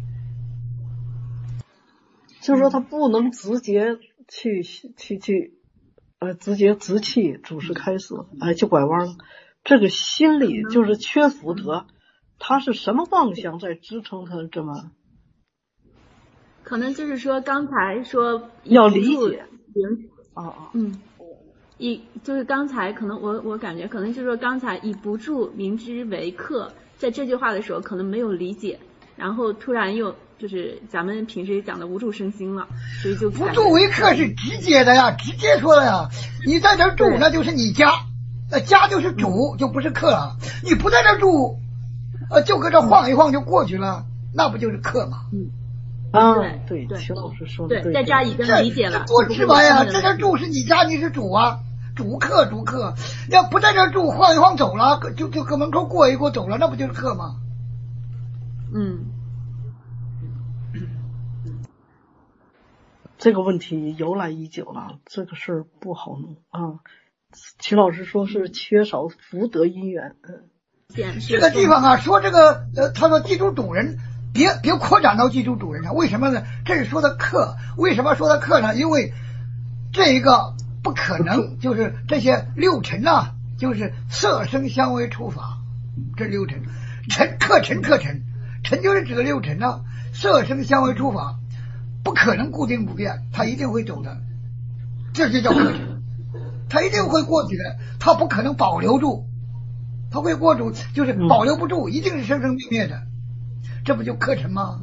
Speaker 2: 就是说他不能直接去直接直气祖师开示，就拐弯了。这个心理就是缺福德，他是什么妄想在支撑他这么？
Speaker 1: 可能就是说刚才说
Speaker 2: 要理解
Speaker 1: 就是刚才可能我感觉可能就是说刚才以不住明之为客，在这句话的时候可能没有理解，然后突然又就是咱们平时讲的无住生心了，所以就
Speaker 3: 不住为客是直接的呀，直接说的呀，你在这住那就是你家。家就是主，就不是客了。你不在这住，就搁这晃一晃就过去了，那不就是客吗？
Speaker 2: 啊，
Speaker 1: 对，
Speaker 2: 秦老师说的
Speaker 1: 对，在这儿已经理解了。
Speaker 3: 多直白呀！在这住是你家，你是主啊，主客。要不在这住，晃一晃走了，就搁门口过一过走了，那不就是客吗？
Speaker 2: 这个问题由来已久了，这个事儿不好弄啊。秦老师说是缺少福德因缘。
Speaker 3: 这个地方啊，说这个他说记住主人，别扩展到记住主人上。为什么呢？这是说的客。为什么说的客呢？因为这一个不可能，就是这些六尘啊，就是色声香味触法，这六尘，客尘，尘就是指的六尘啊，色声香味触法不可能固定不变，它一定会走的，这就叫客尘，它一定会过去的，它不可能保留住，它会过住，就是保留不住，一定是生生灭灭的，这不就客尘吗？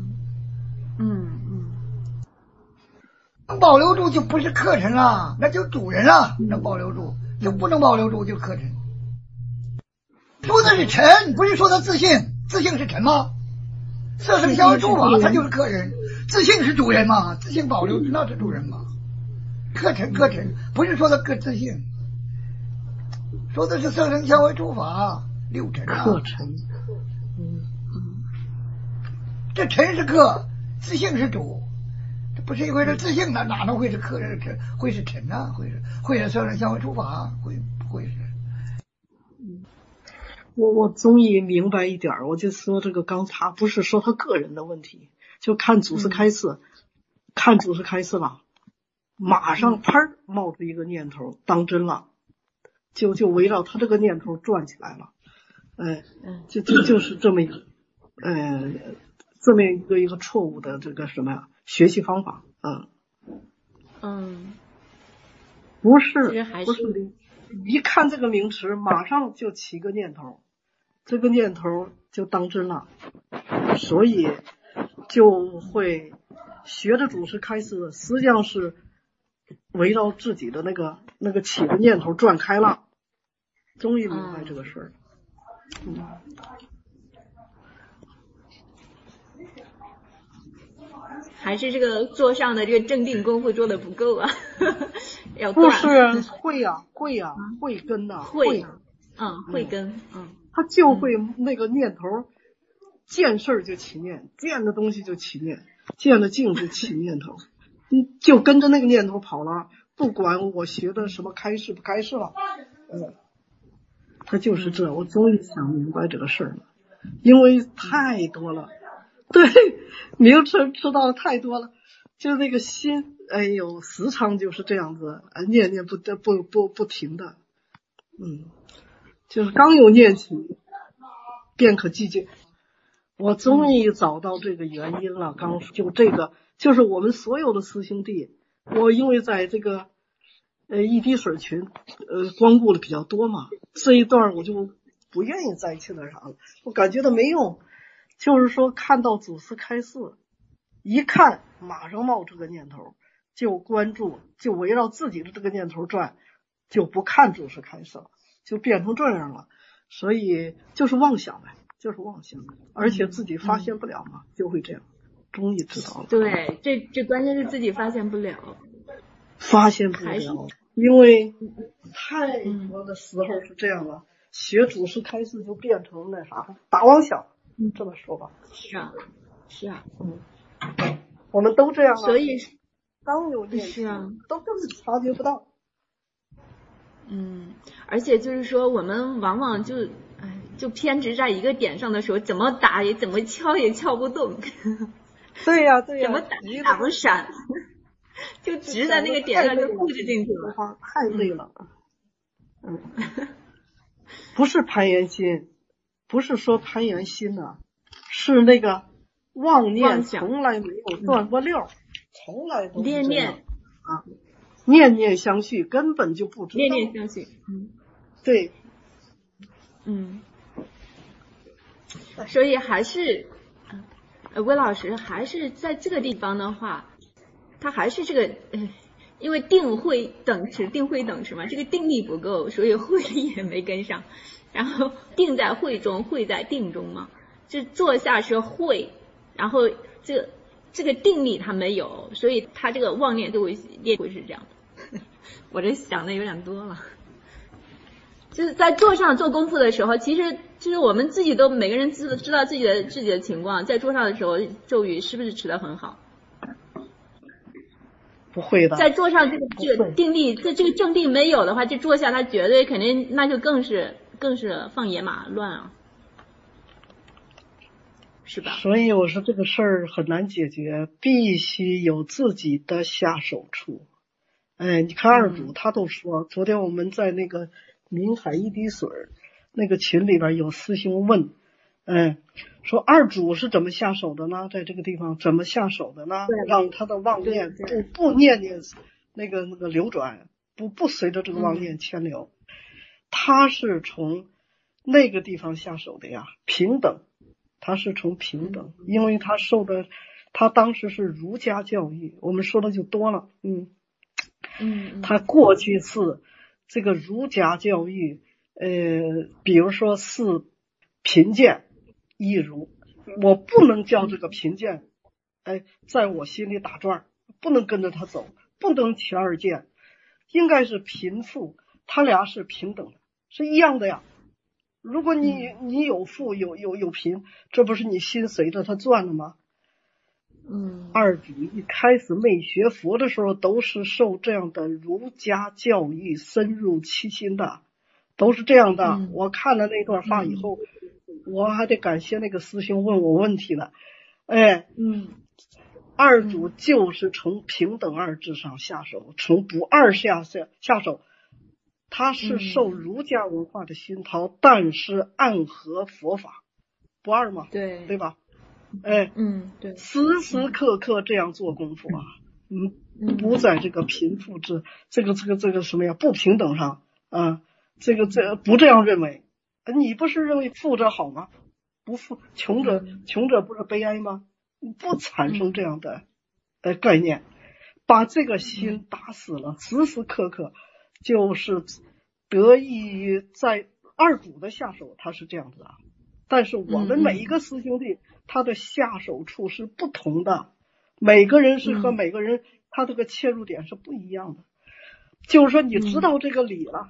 Speaker 3: 能保留住就不是客尘了，那就主人了。能保留住就不能保留住就客尘。说的是尘，不是说的自性，自性是尘吗？色声香味触法，它就是客人，自性是主人嘛，自性保留那是主人嘛。客尘不是说的个自性，说的是色声香味触法六尘啊。
Speaker 2: 客尘，
Speaker 3: 这尘是客，自性是主。不是一回事，自性哪能会是客人？会是尘啊？会是色声香味触法？不会是？
Speaker 2: 我终于明白一点，我就说这个刚他不是说他个人的问题，就看祖师开示，了，马上砰冒出一个念头，当真了，就围绕他这个念头转起来了，就是这么一个，一个错误的这个什么呀？学习方法，不是一看这个名词，马上就起个念头，这个念头就当真了，所以就会学着祖师开示，实际上是围绕自己的那个起的念头转开了，终于明白这个事儿。
Speaker 1: 还是这个坐上的这个镇定功夫做的不够啊，要
Speaker 2: 不是会呀，慧根呐，慧
Speaker 1: 根，
Speaker 2: 他就会那个念头，见事儿就起念，见的东西就起念，见了境就起念头，就跟着那个念头跑了，不管我学的什么开示不开示了，他就是这，我终于想明白这个事儿了，因为太多了。对，名词知道太多了，就那个心，哎呦，时常就是这样子，念不停的，就是刚有念起，便可寂静。我终于找到这个原因了，刚就这个，就是我们所有的师兄弟，我因为在这个一滴水群光顾的比较多嘛，这一段我就不愿意再去那啥了，我感觉到没用。就是说看到祖师开示，一看马上冒出个念头，就关注，就围绕自己的这个念头转，就不看祖师开示了，就变成这样了。所以就是妄想呗，而且自己发现不了嘛，就会这样。终于知道了。
Speaker 1: 对，这关键是自己发现不了，
Speaker 2: 因为太多的时候是这样了，学祖师开示就变成那啥打妄想。这么说吧，
Speaker 1: 是啊，
Speaker 2: 我们都这样了，
Speaker 1: 所以
Speaker 2: 刚有念头，都根本察觉不到。
Speaker 1: 而且就是说，我们往往就偏执在一个点上的时候，怎么打也怎么敲也敲不动。
Speaker 2: 对呀，
Speaker 1: 怎么打不闪，就直在那个点上就固执进去了，
Speaker 2: 太累了。不是攀岩心。不是说攀岩心呢，是那个妄念从来没有断过溜，从来都是这样念念相续，根本就不知道。
Speaker 1: 念念相续，
Speaker 2: 对，
Speaker 1: 所以还是魏老师还是在这个地方的话，他还是这个因为定慧等持嘛，这个定力不够，所以慧力也没跟上。然后定在慧中，慧在定中嘛，就坐下是慧，然后这这个定力他没有，所以他这个妄念就会是这样的。我这想的有点多了。就是在桌上做功夫的时候，其实我们自己都每个人知道自己的情况，在桌上的时候咒语是不是持得很好？
Speaker 2: 不会的。
Speaker 1: 在桌上这个定力，这个正定没有的话，这桌下他绝对肯定那就更是放野马乱啊，是吧？
Speaker 2: 所以我说这个事儿很难解决，必须有自己的下手处。你看二主他都说，昨天我们在那个明海一滴水那个群里边有师兄问，说二主是怎么下手的呢？在这个地方怎么下手的呢？让他的妄念不念那个流转，不随着这个妄念牵流。他是从那个地方下手的呀，平等，他是从平等，因为他当时是儒家教育，我们说的就多了，他过去是这个儒家教育，比如说是贫贱一儒，我不能叫这个贫贱，在我心里打转，不能跟着他走，不能起二见，应该是贫富，他俩是平等的，是一样的呀。如果你有富有贫，这不是你心随着他转了吗？二主一开始没学佛的时候，都是受这样的儒家教育深入其心的，都是这样的。我看了那段话以后，我还得感谢那个师兄问我问题了。二主就是从平等二之上下手，从不二下手。他是受儒家文化的熏陶，但是暗合佛法，不二嘛，对吧？
Speaker 1: 对，
Speaker 2: 时时刻刻这样做功夫啊，不在这个贫富这个什么呀不平等上啊，这不这样认为，你不是认为富者好吗？不富穷者不是悲哀吗？不产生这样的概念，把这个心打死了，时时刻刻就是得益于在二主的下手，他是这样子啊。但是我们每一个师兄弟，他的下手处是不同的，每个人是和每个人他这个切入点是不一样的。就是说你知道这个理了，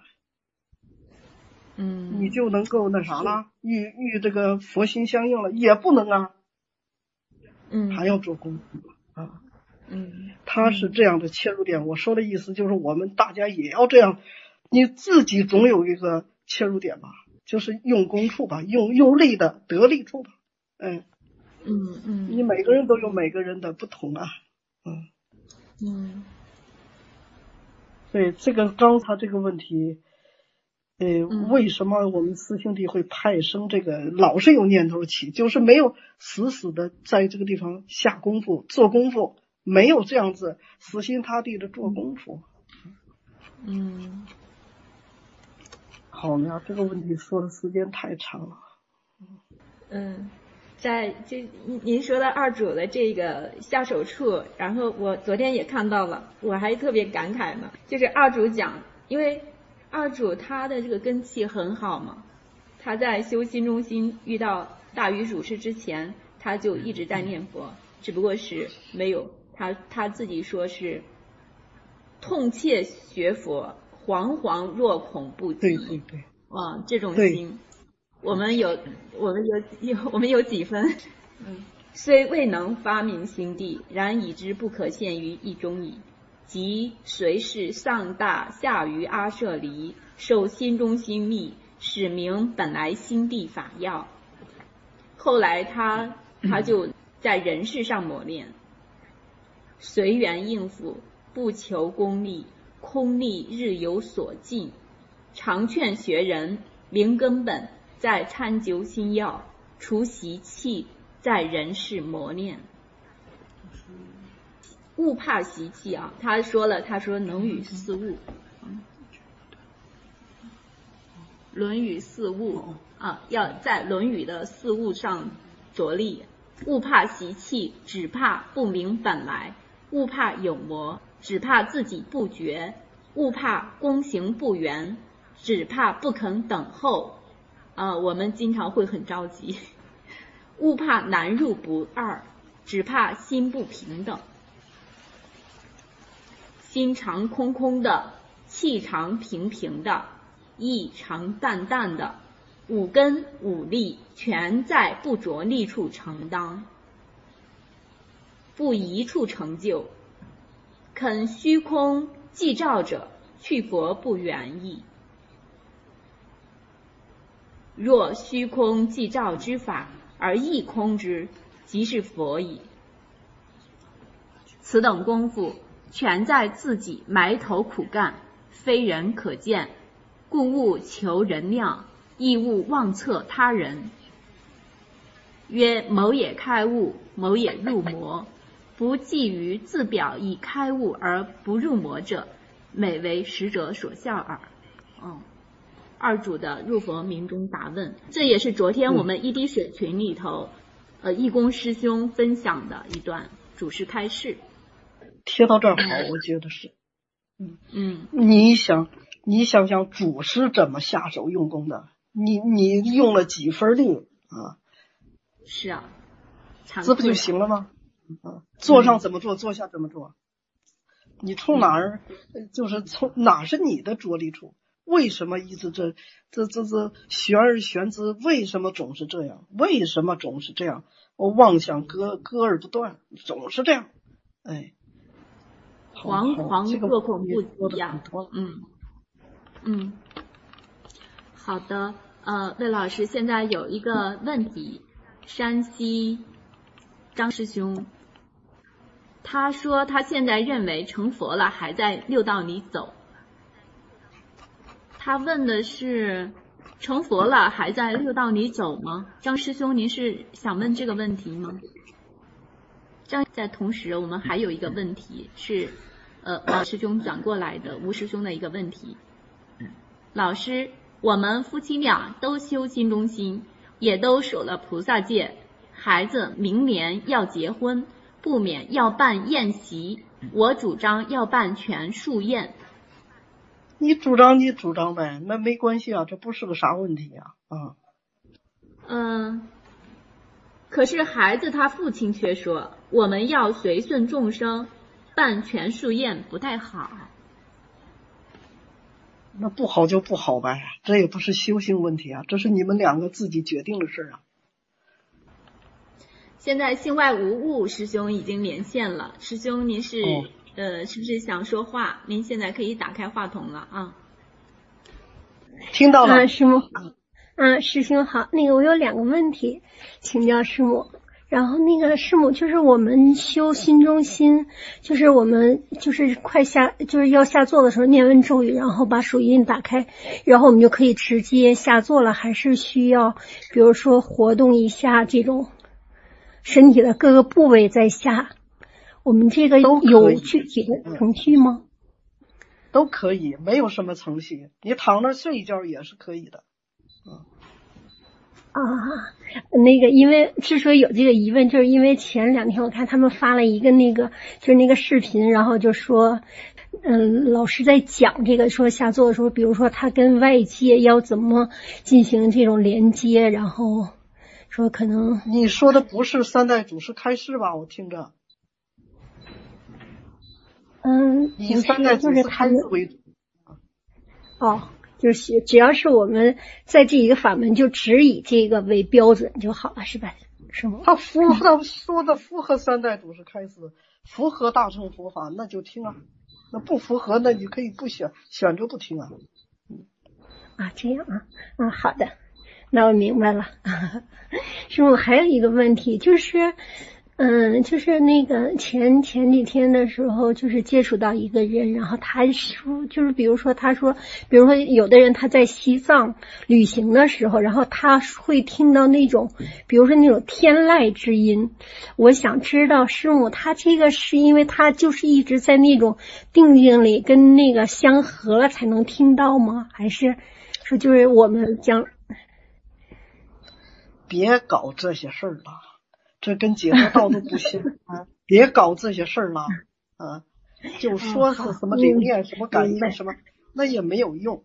Speaker 2: 你就能够那啥了，与这个佛心相应了，也不能啊，还要做功夫啊。他是这样的切入点。我说的意思就是我们大家也要这样，你自己总有一个切入点吧，就是用功处吧，用力的得力处吧。你每个人都有每个人的不同啊。所以这个刚才这个问题，为什么我们师兄弟会派生这个老是有念头起，就是没有死死的在这个地方下功夫做功夫，没有这样子死心塌地的做功夫。好呀，这个问题说的时间太长了。
Speaker 1: 您说的二主的这个下手处，然后我昨天也看到了，我还特别感慨呢。就是二主讲，因为二主他的这个根气很好嘛，他在修心中心遇到大禹主事之前，他就一直在念佛，只不过是没有他自己说是痛切学佛，惶惶若恐不及。
Speaker 2: 对。
Speaker 1: 这种心。我们有几分，虽未能发明心地，然已知不可陷于一中矣。即随是上大下于阿舍离，受心中心密，使明本来心地法要。后来他就在人事上磨练，随缘应付，不求功利，空利日有所尽。常劝学人明根本，在参究心要，除习气，在人事磨练。勿怕习气啊，他说能与四物，论语四物啊，要在论语的四物上着力。勿怕习气，只怕不明本来；勿怕有魔，只怕自己不觉；勿怕功行不圆，只怕不肯等候。我们经常会很着急。勿怕难入不二， 只怕心不平等。心常空空的，气常平平的，意常淡淡的，五根五力全在不着力处承当，不一处成就。肯虚空寂照者，去佛不远矣。若虚空寂照之法而亦空之，即是佛矣。此等功夫全在自己埋头苦干，非人可见，故勿求人量，亦勿妄测他人。曰某也开悟，某也入魔，不计于自表以开悟而不入魔者，美为使者所笑耳。二主的入佛明中答问，这也是昨天我们一滴水群里头义工师兄分享的一段主师开示。
Speaker 2: 贴到这儿好，我觉得是。你想想主师怎么下手用功的？你用了几分力啊？
Speaker 1: 是啊，
Speaker 2: 这不就行了吗？坐上怎么做，坐下怎么做？你从哪儿，就是从哪是你的着力处？为什么一直这旋而旋之？为什么总是这样？为什么总是这样？我妄想割而不断，总是这样。哎，
Speaker 1: 惶惶若恐不一样。好的，魏老师，现在有一个问题，山西张师兄，他说他现在认为成佛了，还在六道里走。他问的是成佛了还在六道里走吗？张师兄，您是想问这个问题吗？在同时我们还有一个问题是老师兄转过来的吴师兄的一个问题。老师，我们夫妻俩都修心中心，也都守了菩萨戒，孩子明年要结婚，不免要办宴席，我主张要办全素宴。
Speaker 2: 你主张呗，那没关系啊，这不是个啥问题啊。
Speaker 1: 可是孩子他父亲却说，我们要随顺众生，办全素宴不太好。
Speaker 2: 那不好就不好呗，这也不是修行问题啊，这是你们两个自己决定的事啊。
Speaker 1: 现在心外无物师兄已经连线了，师兄您是是不是想说话？您现在可以打开话筒了啊。
Speaker 2: 听到了。
Speaker 6: 师母好。师兄好，我有2个问题请教师母。然后师母，就是我们修心中心，就是我们就是就是要下座的时候念完咒语，然后把手印打开，然后我们就可以直接下座了，还是需要比如说活动一下这种身体的各个部位再下？我们这个有具体的程序吗？
Speaker 2: 都可以，没有什么程序，你躺那睡一觉也是可以的。
Speaker 6: 因为之所以有这个疑问，就是因为前2天我看他们发了一个就是那个视频，然后就说老师在讲这个，说下座的时候，比如说他跟外界要怎么进行这种连接，然后说可能
Speaker 2: 你说的不是三代祖师开示吧？我听着。以三代祖师开示为主。
Speaker 6: 就是只要是我们在这一个法门，就只以这个为标准就好了，是吧？是吗？
Speaker 2: 他说的符合三代祖师开示，符合大乘佛法，那就听啊；那不符合，那你可以不选择不听啊。
Speaker 6: 这样啊，好的，那我明白了。师父，还有一个问题就是。就是前几天的时候，就是接触到一个人，然后他说，就是比如说有的人他在西藏旅行的时候，然后他会听到比如说那种天籁之音。我想知道师母，他这个是因为他就是一直在那种定境里跟相合了才能听到吗？还是说就是我们
Speaker 2: 别搞这些事儿了。这跟解脱道都不行别搞这些事儿了就说是什么灵验、什么感应、什么，那也没有用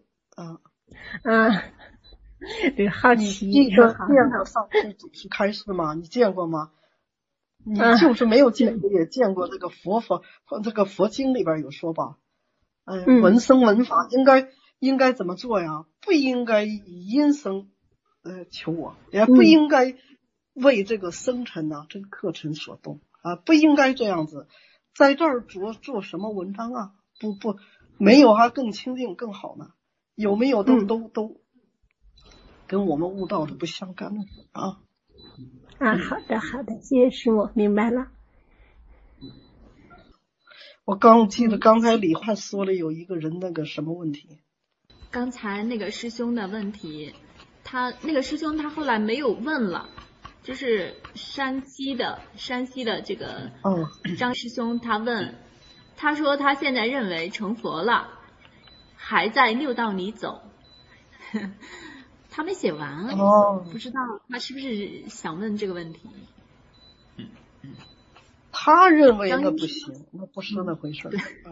Speaker 6: 对，好奇。
Speaker 2: 你见过上师祖师开示吗？你见过吗？ 你就是没有见过，也见过这个这个佛经里边有说吧，闻声闻法应该怎么做呀？不应该以因声求我，也不应该为这个僧尘呐，这个客尘所动啊，不应该这样子，在这儿做什么文章啊？不，没有还更清净更好呢？有没有都跟我们悟道的不相干啊？
Speaker 6: 好的，谢谢师母，明白了。
Speaker 2: 我记得刚才李焕说了有一个人那个什么问题，
Speaker 1: 刚才那个师兄的问题，那个师兄他后来没有问了，就是山西的这个张师兄他问，他说他现在认为成佛了，还在六道里走。他没写完，不知道他是不是想问这个问题。
Speaker 2: 他认为那不行，那不是那回事。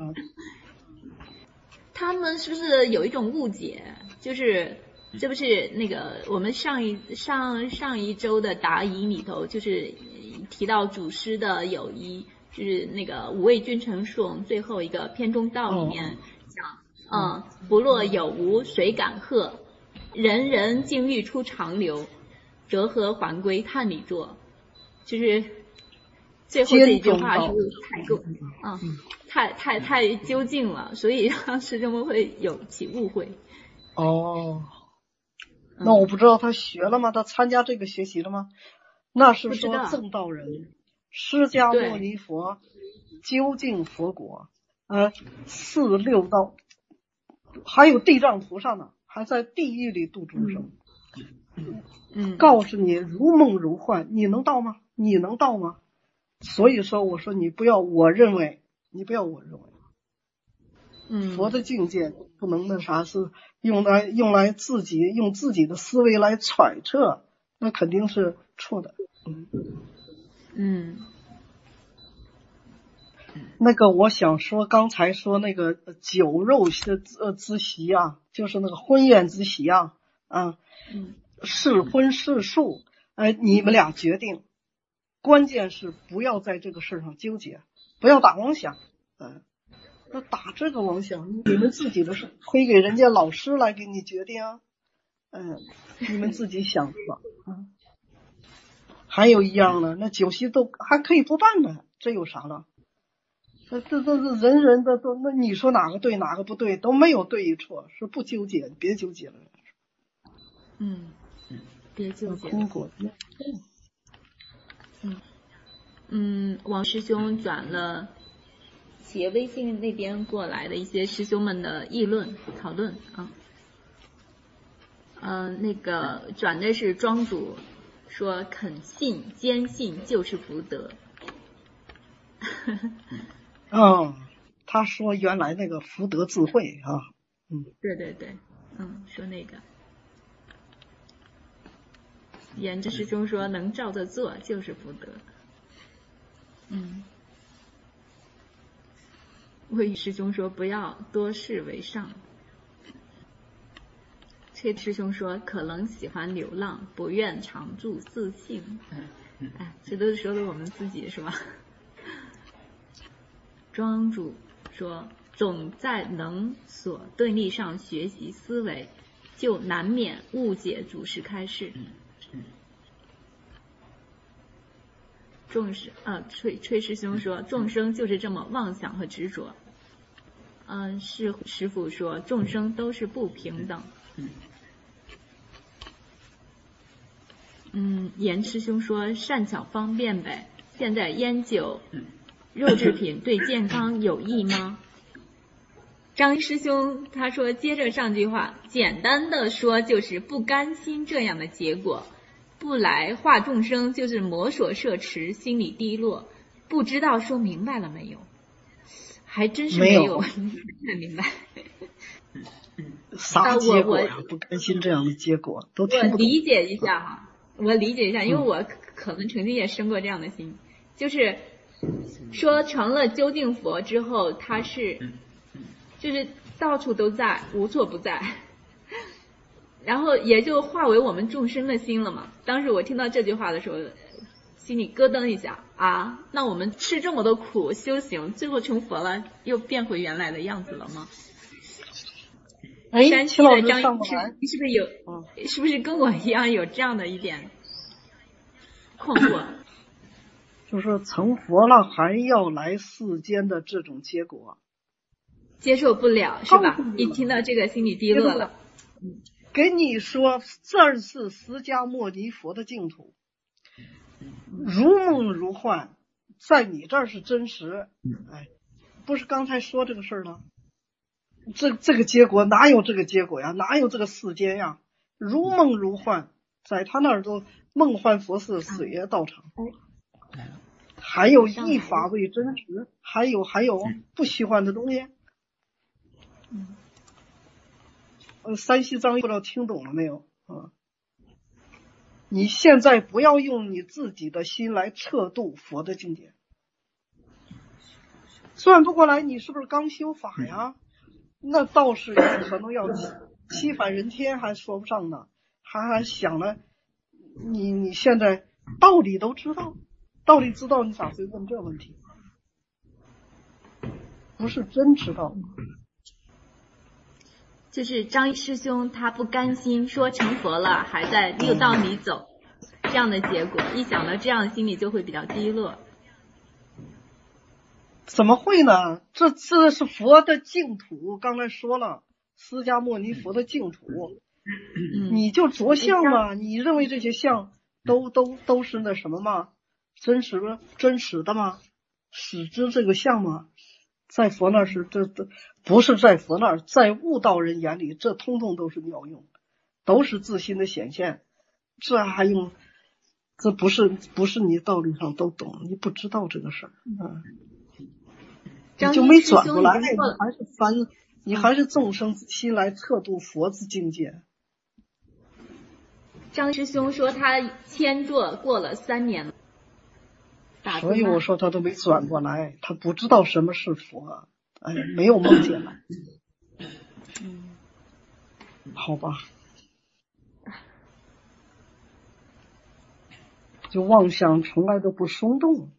Speaker 1: 他们是不是有一种误解？就是这不是那个我们上一周的答疑里头，就是提到祖师的有一，就是那个五味君臣颂最后一个篇中道里面讲，不落有无谁敢贺，人人竟欲出长流，折河还归叹里坐，就是最后这一句话是太够太究竟了，所以让师兄们会有起误会。
Speaker 2: 那我不知道他学了吗？他参加这个学习了吗？那是说正道人释迦牟尼佛究竟佛国四六道，还有地藏菩萨呢，还在地狱里度众生。告诉你如梦如幻，你能到吗？所以说我说你不要我认为，佛的境界不能那啥，是用来用自己的思维来揣测，那肯定是错的。那个我想说，刚才说那个酒肉之席啊，就是那个婚宴之席啊，是荤是素，你们俩决定，关键是不要在这个事上纠结，不要打妄想，那打这个妄想，你们自己的事推给人家老师来给你决定啊，你们自己想吧。还有一样呢，那酒席都还可以不办呢，这有啥了？这人人的都，那你说哪个对哪个不对都没有对与错，是不纠结，别纠结了。
Speaker 1: 别纠结。
Speaker 2: 空果。
Speaker 1: 王师兄转了企业微信那边过来的一些师兄们的议论讨论那个转的是庄主说肯信坚信就是福德。
Speaker 2: 他说原来那个福德智慧啊，
Speaker 1: 对，说那个颜之师兄说能照着做就是福德。魏师兄说不要多事为上。崔师兄说可能喜欢流浪，不愿常住自性。这都是说的我们自己是吧？庄主说总在能所对立上学习思维，就难免误解祖师开示。崔师兄说众生就是这么妄想和执着。师父说众生都是不平等。严师兄说善巧方便呗，现在烟酒肉制品对健康有益吗？张师兄他说接着上句话，简单的说就是不甘心这样的结果，不来化众生就是魔所摄持，心里低落，不知道说明白了没有？还真是没有看明白。
Speaker 2: 啥结果呀？不甘心这样的结果都听不懂。
Speaker 1: 我理解一下，因为我可能曾经也生过这样的心，就是说成了究竟佛之后，他是就是到处都在，无处不在，然后也就化为我们众生的心了嘛。当时我听到这句话的时候， 心里咯噔一下啊，那我们吃这么多苦修行，最后成佛了，又变回原来的样子了吗？
Speaker 2: 哎，
Speaker 1: 山西
Speaker 2: 齐老师
Speaker 1: 的张
Speaker 2: 上不来，
Speaker 1: 是不是有？是不是跟我一样有这样的一点困惑？
Speaker 2: 就是成佛了还要来世间的这种结果，
Speaker 1: 接受不了是吧？一听到这个心里低落了。
Speaker 2: 给你说，这儿是释迦牟尼佛的净土，如梦如幻，在你这儿是真实。哎，不是刚才说这个事儿了？这个结果哪有这个结果呀？哪有这个世间呀？如梦如幻，在他那儿都梦幻佛寺水月道场，还有一法为真实，还有不虚幻的东西。山西张不知道听懂了没有啊？你现在不要用你自己的心来测度佛的境界，算不过来，你是不是刚修法呀？那道士也可能要欺反人天，还说不上呢，还想了，你现在道理都知道，道理知道，你咋会问这问题？不是真知道。
Speaker 1: 就是张师兄他不甘心说成佛了还在六道里走这样的结果，一想到这样心里就会比较低落。
Speaker 2: 怎么会呢？这是佛的净土，刚才说了，释迦牟尼佛的净土，你就着相嘛，你认为这些相都是那什么吗？真实的吗？使之这个相吗？在佛那是这不是在佛那儿，在悟道人眼里，这通通都是妙用，都是自心的显现，这还用？这不是你道理上都懂，你不知道这个事儿啊。你就没转过来，你还是众生心来测度佛之境界。
Speaker 1: 张师兄说他签坐过了3年了，
Speaker 2: 所以我说他都没转过来，他不知道什么是佛，哎，没有梦见来。好吧，就妄想从来都不松动，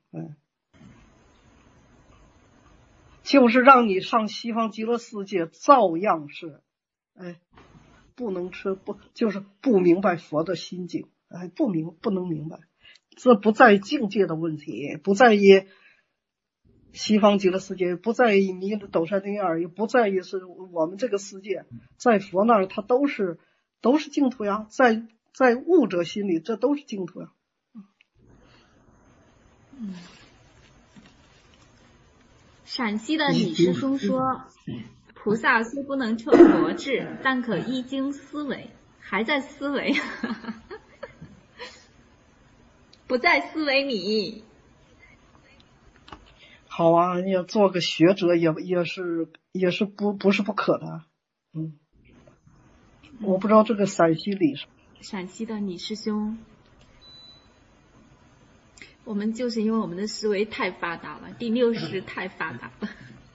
Speaker 2: 就是让你上西方极乐世界，照样是，不能吃不就是不明白佛的心境，不能明白，这不在境界的问题，不在于西方极乐世界，不在于弥勒斗山定二，也不在于是我们这个世界，在佛那儿它都是净土呀，在悟者心里这都是净土呀。
Speaker 1: 陕西的李师兄说，菩萨虽不能测佛智，但可依经思维，还在思维，不在思维里。
Speaker 2: 好啊，要做个学者也是不是不可的。我不知道这个陕西
Speaker 1: 的李师兄，我们就是因为我们的思维太发达了，第6识太发达了，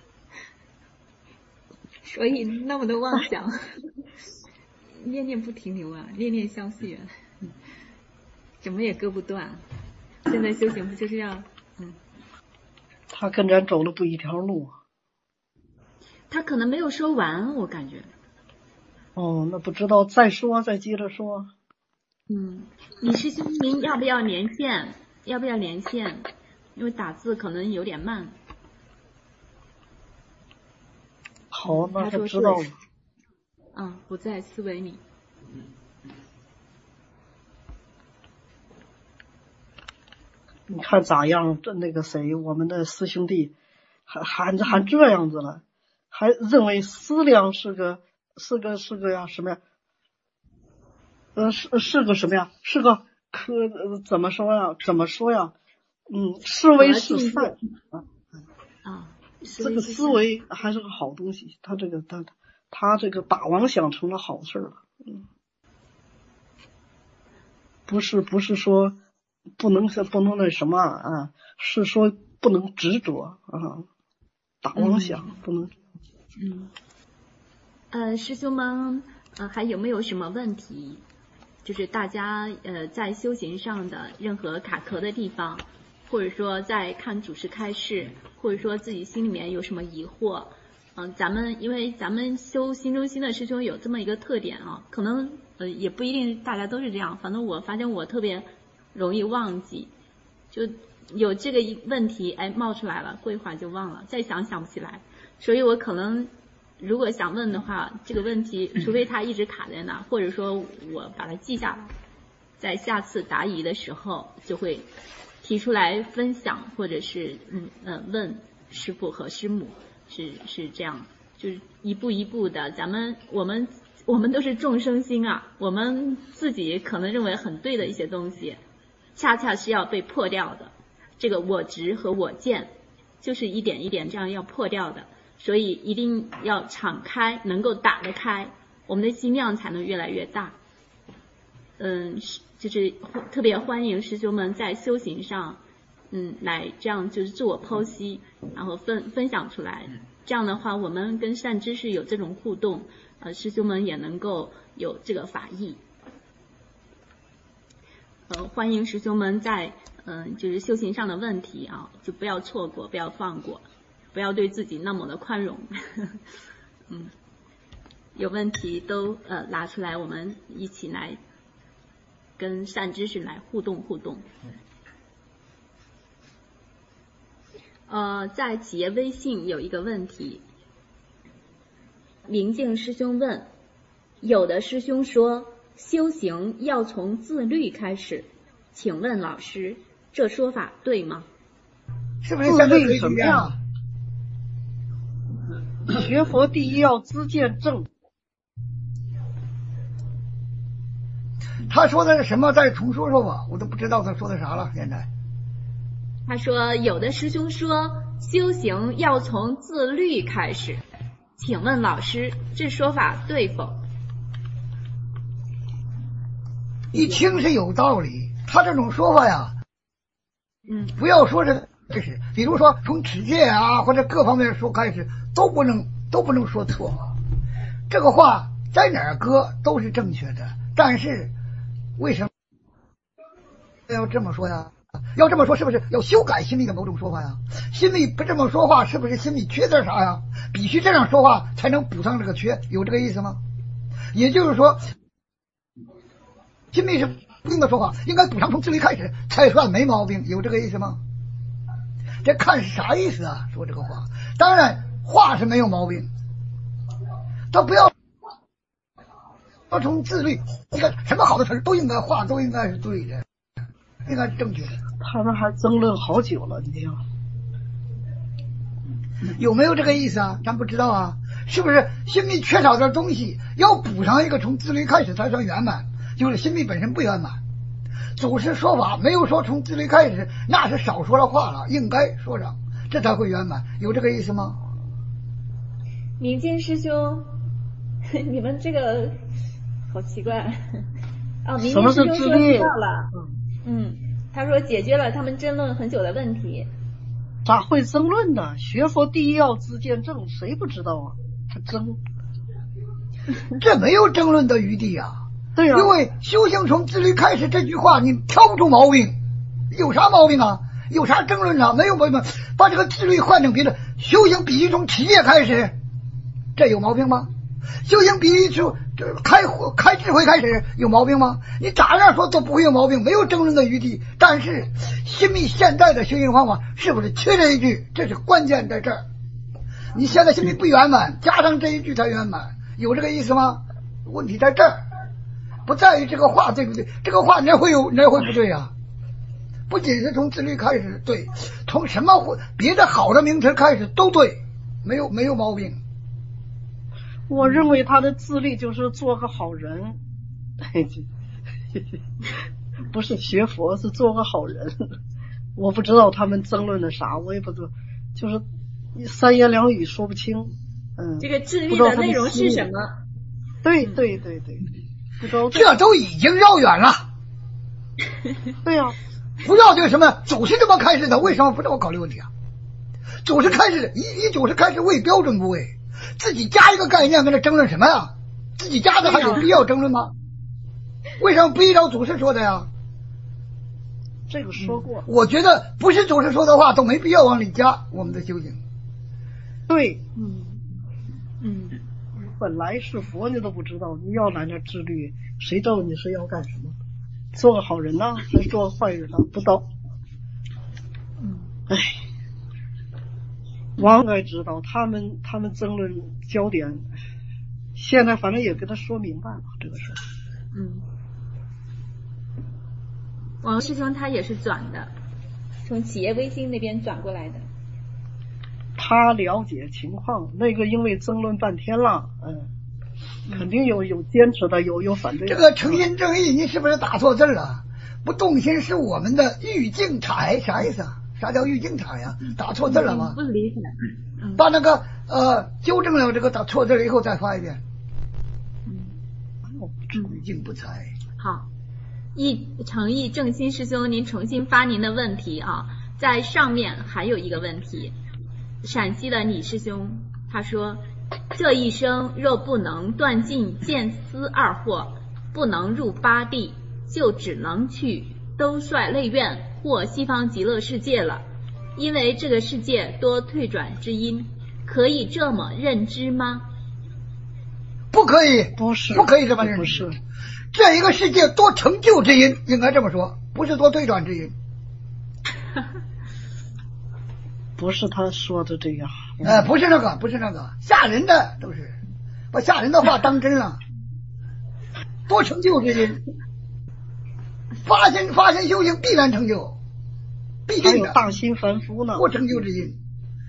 Speaker 1: 所以那么多妄想，念念不停留啊，念念相续，怎么也割不断。现在修行不就是要，
Speaker 2: 他跟咱走了不一条路。
Speaker 1: 他可能没有说完，我感觉。
Speaker 2: 那不知道，再接着说。
Speaker 1: 李师兄，您要不要连线？因为打字可能有点慢。
Speaker 2: 好，那就知道了。
Speaker 1: 不在思维里。
Speaker 2: 你看咋样？那个谁，我们的师兄弟还这样子了，还认为思量是个呀什么呀？是个什么呀？是个怎么说呀？思维是善这个思维还是个好东西。他这个打妄想成了好事了。不是说不能那什么啊，是说不能执着啊，打妄想不能。
Speaker 1: 师兄们，还有没有什么问题？ 就是大家在修行上的任何卡壳的地方，或者说在看主持开示，或者说自己心里面有什么疑惑，因为咱们修心中心的师兄有这么一个特点啊，可能也不一定大家都是这样，反正我发现我特别容易忘记，就有这个问题冒出来了，过一会儿就忘了，再想不起来，所以我可能如果想问的话，这个问题除非它一直卡在那，或者说我把它记下来，在下次答疑的时候就会提出来分享，或者是问师父和师母，是这样，就是一步一步的，我们都是众生心啊，我们自己可能认为很对的一些东西，恰恰是要被破掉的。这个我执和我见，就是一点一点这样要破掉的，所以一定要敞开，能够打得开，我们的心量才能越来越大。就是特别欢迎师兄们在修行上，来这样就是自我剖析，然后分享出来。这样的话，我们跟善知识有这种互动，师兄们也能够有这个法益。欢迎师兄们在就是修行上的问题啊，就不要错过，不要放过，不要对自己那么的宽容。有问题都拿出来，我们一起来跟善知识来互动。在企业微信有一个问题，明镜师兄问，有的师兄说修行要从自律开始，请问老师，这说法对吗？
Speaker 3: 是不是现在
Speaker 2: 什么呀？学佛第一要知见正。
Speaker 3: 他说的是什么？再重说说吧，我都不知道他说的啥了。现在
Speaker 1: 他说有的师兄说修行要从自律开始，请问老师，这说法对否？
Speaker 3: 一听是有道理，他这种说法呀，不要说这是，比如说从持戒啊或者各方面说开始，都不能说错。这个话在哪儿搁都是正确的，但是为什么要这么说呀？要这么说是不是要修改心里的某种说法呀？心里不这么说话，是不是心里缺点啥呀？必须这样说话才能补上这个缺，有这个意思吗？也就是说，心里是不应该说话，应该补上从自律开始才算没毛病，有这个意思吗？这看是啥意思啊？说这个话，当然话是没有毛病，他不要从自律，应该什么好的词都应该话都应该是对的，应该是正确的。
Speaker 2: 他们还争论好久了，你听
Speaker 3: 有没有这个意思啊？咱不知道啊，是不是心里缺少点东西，要补上一个从自律开始才算圆满，就是心里本身不圆满。祖师说法没有说从自律开始，那是少说了话了，应该说上，这才会圆满，有这个意思吗？
Speaker 1: 明镜师兄，你们这个好奇怪哦，明镜师兄说知道了，他说解决了他们争论很久的问题。
Speaker 2: 咋会争论呢？学佛第一要知见正，谁不知道啊？他争，
Speaker 3: 这没有争论的余地啊。
Speaker 2: 对啊，
Speaker 3: 因为修行从自律开始这句话你挑不出毛病，有啥毛病啊？有啥争论啊？没有毛病。把这个自律换成别的，修行必须从持戒开始，这有毛病吗？修行必须从开智慧开始，有毛病吗？你咋样说都不会有毛病，没有争论的余地。但是新密现在的修行方法是不是缺这一句？这是关键在这儿。你现在心里不圆满，加上这一句才圆满，有这个意思吗？问题在这儿，不在于这个话对不对，这个话哪会不对啊？不仅是从自律开始对，从什么别的好的名词开始都对，没有毛病。
Speaker 2: 我认为他的自律就是做个好人，不是学佛，是做个好人。我不知道他们争论的啥，我也不知道，就是三言两语说不清。
Speaker 1: 这个自律的内容是什么？
Speaker 2: 对，不知道
Speaker 3: 这都已经绕远了。
Speaker 2: 对呀，
Speaker 3: 不要这个什么祖师这么开始的，为什么不这么考虑问题啊？祖师开始以祖师开始为标准不为，自己加一个概念跟他争论什么呀？自己加的还有必要争论吗？ 为什么不依照祖师说的呀？
Speaker 2: 这个说过。
Speaker 3: 我觉得不是祖师说的话都没必要往里加我们的修行。
Speaker 2: 对，
Speaker 1: 嗯，
Speaker 2: 本来是佛你都不知道，你要来那自律，谁知道你是要干什么？做个好人呢，还是做个坏人呢？不知道。唉，王该知道，他们争论焦点，现在反正也跟他说明白了这个事。
Speaker 1: 王师兄他也是转的，从企业微信那边转过来的。
Speaker 2: 他了解情况，那个因为争论半天了，肯定有坚持的，有反对的。
Speaker 3: 这个诚心正义，你是不是打错字了？不动心是我们的欲境彩，啥意思啊？啥叫欲境彩呀？打错字了吗？
Speaker 1: 不理解。
Speaker 3: 把那个纠正了这个打错字了以后再发一遍。欲境不才。
Speaker 1: 好，诚意正心师兄，您重新发您的问题啊，在上面还有一个问题。陕西的李师兄他说，这一生若不能断尽见思二惑，不能入八地，就只能去兜率类院或西方极乐世界了，因为这个世界多退转之因，可以这么认知吗？
Speaker 3: 不可以，
Speaker 2: 不是，
Speaker 3: 不可以这么认知。
Speaker 2: 不是，
Speaker 3: 这一个世界多成就之因，应该这么说，不是多退转之因。
Speaker 2: 不是他说的这样。
Speaker 3: 不是那个，不是那个，吓人的都是，把吓人的话当真了。多成就之因，发心修行必然成就，必定的。
Speaker 2: 还有大心凡夫呢。
Speaker 3: 多成就之因。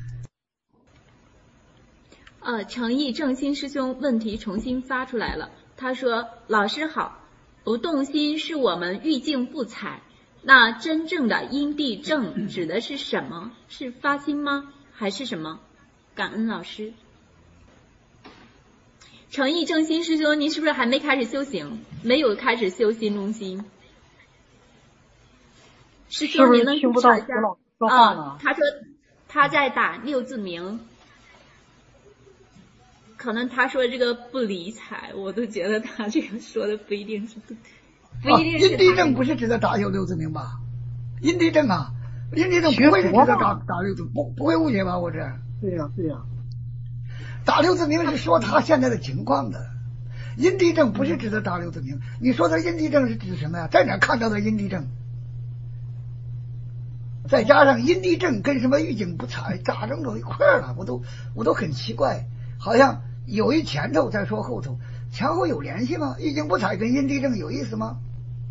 Speaker 1: 诚意正心师兄问题重新发出来了，他说：老师好，不动心是我们欲境不采，那真正的因地正指的是什么？是发心吗？还是什么？感恩老师。诚意正心师兄，您是不是还没开始修行？没有开始修心中心？师兄，您能
Speaker 2: 听不到
Speaker 1: 一下
Speaker 2: 说话了？
Speaker 1: 他说他在打六字名，可能他说这个不理睬，我都觉得他这个说的不一定是不一定是。
Speaker 3: 因地正不是指的打六字名吧？因地正啊，因地正不会是指的打六字，不会误解吧？我这。
Speaker 2: 对呀，对呀。
Speaker 3: 打六字名是说他现在的情况的，因地正不是指的打六字名。你说的因地正是指什么呀？在哪看到的因地正？再加上因地正跟什么欲境不采咋整到一块了？我都很奇怪，好像有一前头再说后头，前后有联系吗？欲境不采跟因地正有意思吗？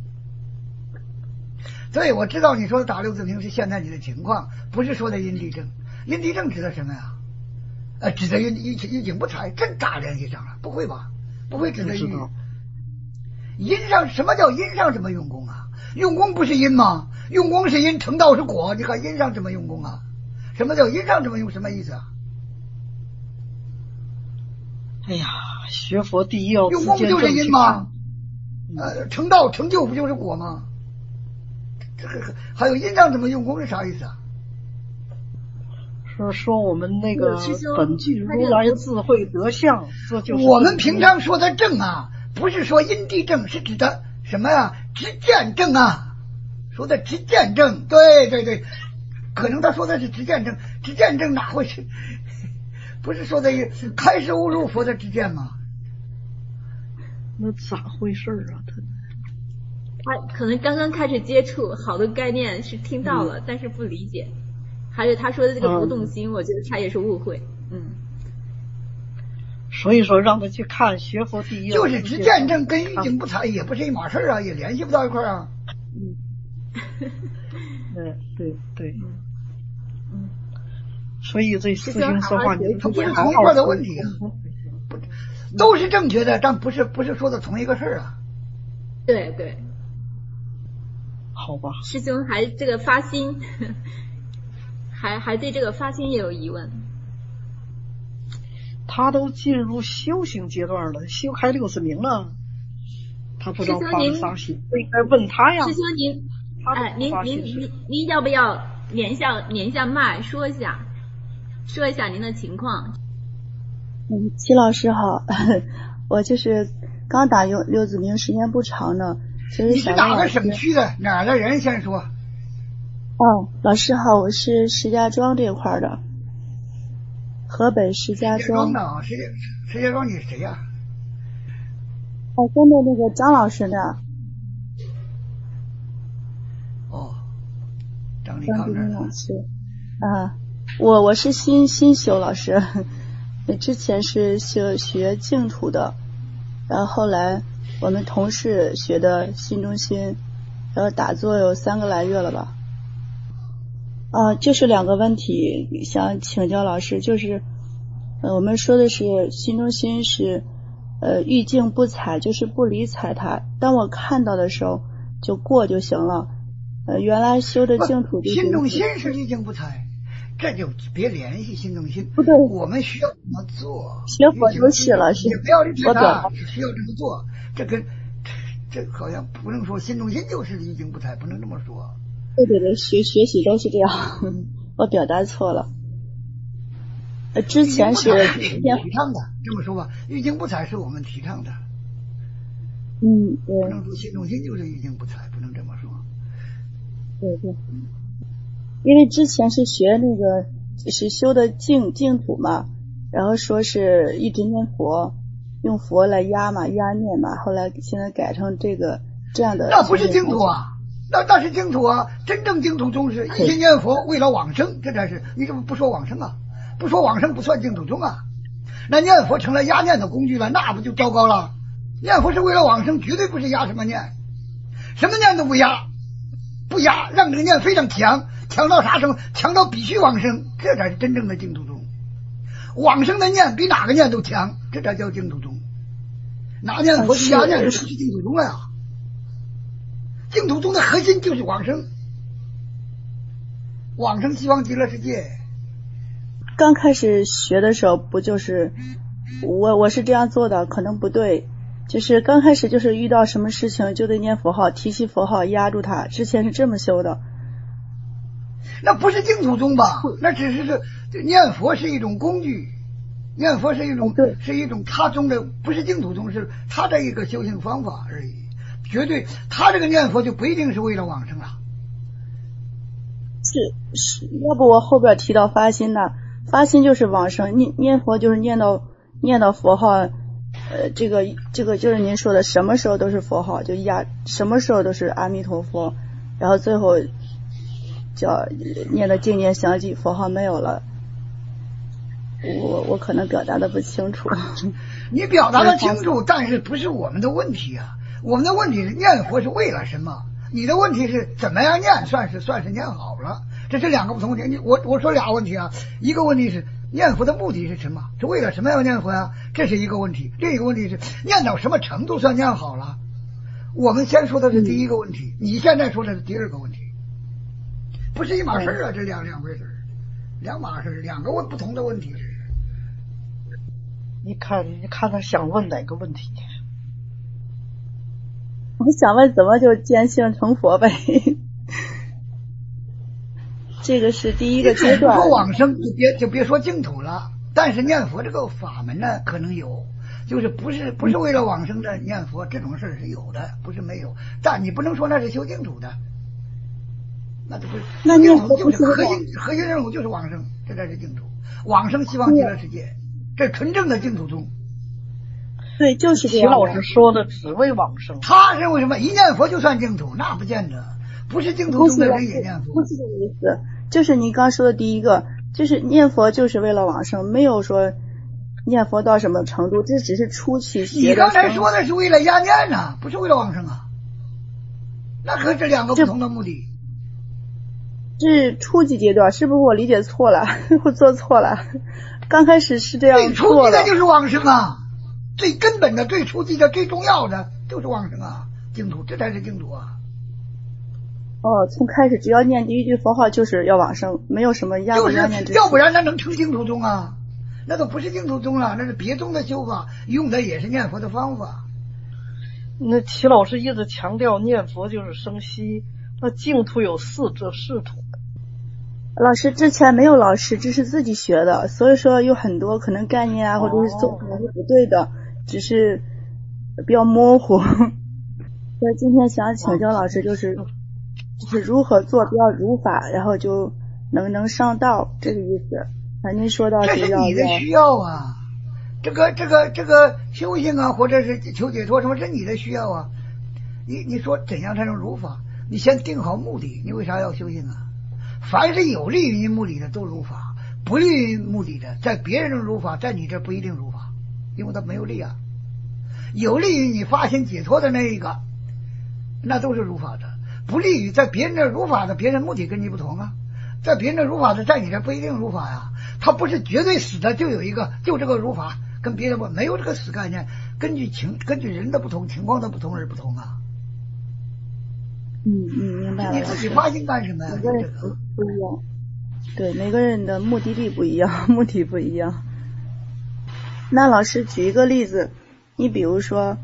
Speaker 3: 所以我知道你说的打六字名是现在你的情况，不是说的因地正。因地正指的什么呀？指的欲境不采，真咋联系上了？不会吧？不会指的欲。因上什么叫因上怎么用功啊？用功不是因吗？用功是因，成道是果。你看因上怎么用功啊？什么叫因上怎么用？什么意思啊？
Speaker 2: 哎呀，学佛第一要
Speaker 3: 用功不就是因吗？成道成就不就是果吗？这个还有因上怎么用功是啥意思啊？
Speaker 2: 是说我们那个本具如来自慧德相，这就是
Speaker 3: 我们平常说的正啊，不是说因地正，是指的什么呀？直见正啊，说的直见正，对对对，可能他说的是直见正，直见正哪会是？不是说的开示悟入佛的直见吗？
Speaker 2: 那咋回事啊？
Speaker 1: 他可能刚刚开始接触，好多概念是听到了，但是不理解。还有他说的这个不动心，我觉得他也是误会。
Speaker 2: 所以说让他去看学佛第一，
Speaker 3: 就是直见正跟欲境不采也不是一码事啊，也联系不到一块啊。
Speaker 2: 对。所以这四心四化你
Speaker 3: 它不是同一块的问题啊，都是正确的，但不是说的同一个事啊。
Speaker 1: 对。
Speaker 2: 好吧。
Speaker 1: 师兄还这个发心。还对这个发心也有疑问。
Speaker 2: 他都进入修行阶段了，修开六字名了，他不知道发啥心，应该问他呀。
Speaker 1: 师兄您要不要连一下麦说一下您的情况？
Speaker 7: 齐老师好，我就是刚打刘子明时间不长呢，所以
Speaker 3: 你是哪个省区的？哪儿的人？先说。
Speaker 7: 哦，老师好，我是石家庄这块的，河北石家庄
Speaker 3: 的啊，石家庄你是谁呀？
Speaker 7: 跟着那个张老师的。
Speaker 3: 哦，张立
Speaker 7: 张
Speaker 3: 刚
Speaker 7: 老师啊，我是新修老师，之前是学净土的，然后后来我们同事学的新中心，然后打坐有3个来月了吧。就是2个问题想请教老师，就是我们说的是新中心是遇境不睬，就是不理睬它，当我看到的时候就过就行了。原来修的净土就是
Speaker 3: 新中心是遇境不睬，这就别联系新中心。
Speaker 7: 不对，
Speaker 3: 我们需要怎么做？
Speaker 7: 学佛就是了，是
Speaker 3: 也不要理睬它，需要这么做。这好像不能说新中心就是遇境不睬，不能这么说。
Speaker 7: 对，学习都是这样，我表达错了。之前是
Speaker 3: 提倡的，这么说吧，遇境不睬是我们提倡的。
Speaker 7: 对。
Speaker 3: 不能说新中心就是遇境不睬，不能这么说。
Speaker 7: 对，因为之前是学那个是修的净土嘛，然后说是一直念佛，用佛来压念嘛，后来现在改成这样的。
Speaker 3: 那不是净土啊，那是净土啊！真正净土宗是一心念佛为了往生，这才是。你怎么不说往生啊？不说往生不算净土宗啊？那念佛成了压念的工具了，那不就糟糕了？念佛是为了往生，绝对不是压什么念，什么念都不压，让这个念非常强到啥程度？强到必须往生，这才是真正的净土宗。往生的念比哪个念都强，这才叫净土宗。哪念佛是压念，这不是净土宗了呀？净土宗的核心就是往生，往生西方极乐世界。
Speaker 7: 刚开始学的时候不就是我是这样做的，可能不对，就是刚开始就是遇到什么事情就得念佛号，提起佛号压住它，之前是这么修的。
Speaker 3: 那不是净土宗吧？那只是念佛是一种工具，念佛是一种他宗的，不是净土宗，是他的一个修行方法而已。绝对他这个念佛就不一定是为了往生了。
Speaker 7: 是，要不我后边提到发心呢？发心就是往生，念佛就是念到佛号，这个就是您说的什么时候都是佛号，就什么时候都是阿弥陀佛，然后最后叫念的净念相继，佛号没有了。我可能表达的不清楚。
Speaker 3: 你表达的清楚，但是不是我们的问题啊？我们的问题是念佛是为了什么？你的问题是怎么样念算是念好了？这是2个不同的。我说2个问题啊，一个问题是念佛的目的是什么？是为了什么要念佛呀？这是一个问题。另一个问题是念到什么程度算念好了？我们先说的是第一个问题，你现在说的是第2个问题，不是一码事啊，这两回事，两码事，2个不同的问题。
Speaker 2: 你看他想问哪个问题？
Speaker 7: 我想问怎么就见性成佛呗？这个是第一个阶段。
Speaker 3: 说往生就别说净土了，但是念佛这个法门呢，可能有，就是不是为了往生的念佛，这种事是有的，不是没有。但你不能说那是修净土的，那就不是。
Speaker 7: 那念佛
Speaker 3: 就是核心任务就是往生，这才是净土。往生西方极乐世界，这纯正的净土宗。
Speaker 7: 对，就是这样。
Speaker 2: 齐老师说的只为往生，
Speaker 3: 他认为什么一念佛就算净土，那不见得，不是净土宗的人也念佛。
Speaker 7: 不是这个意思，就是你刚说的第一个，就是念佛就是为了往生，没有说念佛到什么程度，这只是初期学的。
Speaker 3: 你刚才说的是为了压念啊，不是为了往生啊，那可是2个不同的目的。
Speaker 7: 这是初级阶段，是不是我理解错了？我做错了，刚开始是这样做的。最初级
Speaker 3: 的就是往生啊，最根本的、最初级的、最重要的就是往生啊，净土，这才是净土啊。
Speaker 7: 从开始只要念第一句佛号就是要往生，没有什么压不压念之。
Speaker 3: 要不然那能成净土宗啊？那都不是净土宗了，那是别宗的修法，用的也是念佛的方法。
Speaker 2: 那齐老师一直强调念佛就是生息，那净土有4这是土。
Speaker 7: 老师之前没有老师，这是自己学的，所以说有很多可能概念啊，或者是做法是不对的，只是比较模糊。所以今天想请教老师，就是如何做比较如法，然后就能上道，这个意思。您说到
Speaker 3: 这是你的需要啊，这个修行啊，或者是求解脱什么，这是你的需要啊。你说怎样才能如法？你先定好目的，你为啥要修行啊？凡是有利于你目的的都如法，不利于目的的，在别人如法，在你这不一定如法，因为它没有利啊。有利于你发心解脱的那一个，那都是如法的；不利于在别人这如法的，别人目的跟你不同啊。在别人这如法的，在你这不一定如法呀。它不是绝对死的，就有一个就这个如法，跟别人没有这个死概念，根据人的不同，情况的不同而不同啊。
Speaker 7: 明白了。
Speaker 3: 你自己发心干什么呀？
Speaker 7: 每个人不一样，对，每个人的目的地不一样，目的不一样。那老师举一个例子，你比如说，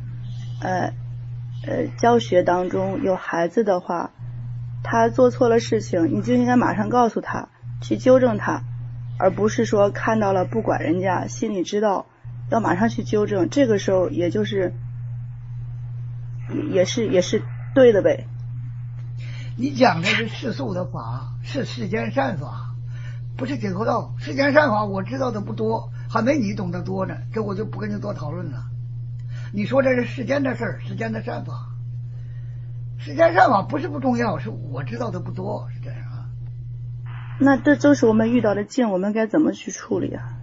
Speaker 7: 教学当中有孩子的话，他做错了事情，你就应该马上告诉他，去纠正他，而不是说看到了不管人家，心里知道要马上去纠正，这个时候也就是也是对的呗。
Speaker 3: 你讲的是世俗的法，是世间善法，不是解脱道。世间善法我知道的不多，还没你懂得多呢，这我就不跟你多讨论了。你说这是世间的事儿，世间的善法，世间善法不是不重要，是我知道的不多，是这样啊。
Speaker 7: 那这就是我们遇到的境，我们该怎么去处理啊？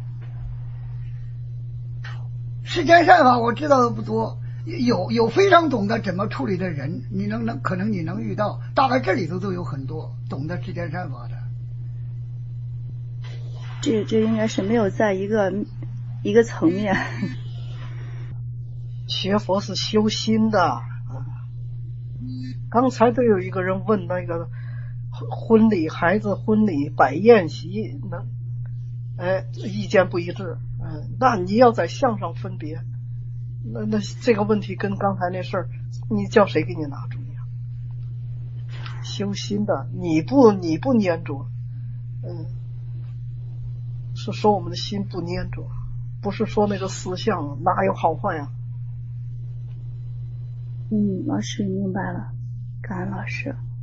Speaker 3: 世间善法我知道的不多，有非常懂得怎么处理的人，可能你能遇到，大概这里头都有很多懂得世间善法的。
Speaker 7: 这应该是没有在一个层面。
Speaker 2: 学佛是修心的。刚才都有一个人问那个孩子婚礼摆宴席意见不一致。那你要在相上分别，那这个问题跟刚才那事儿，你叫谁给你拿主意啊？修心的，你不粘着，是说我们的心不粘着，不是说那个思想哪有好坏呀？
Speaker 7: 老师明白了，感恩老师。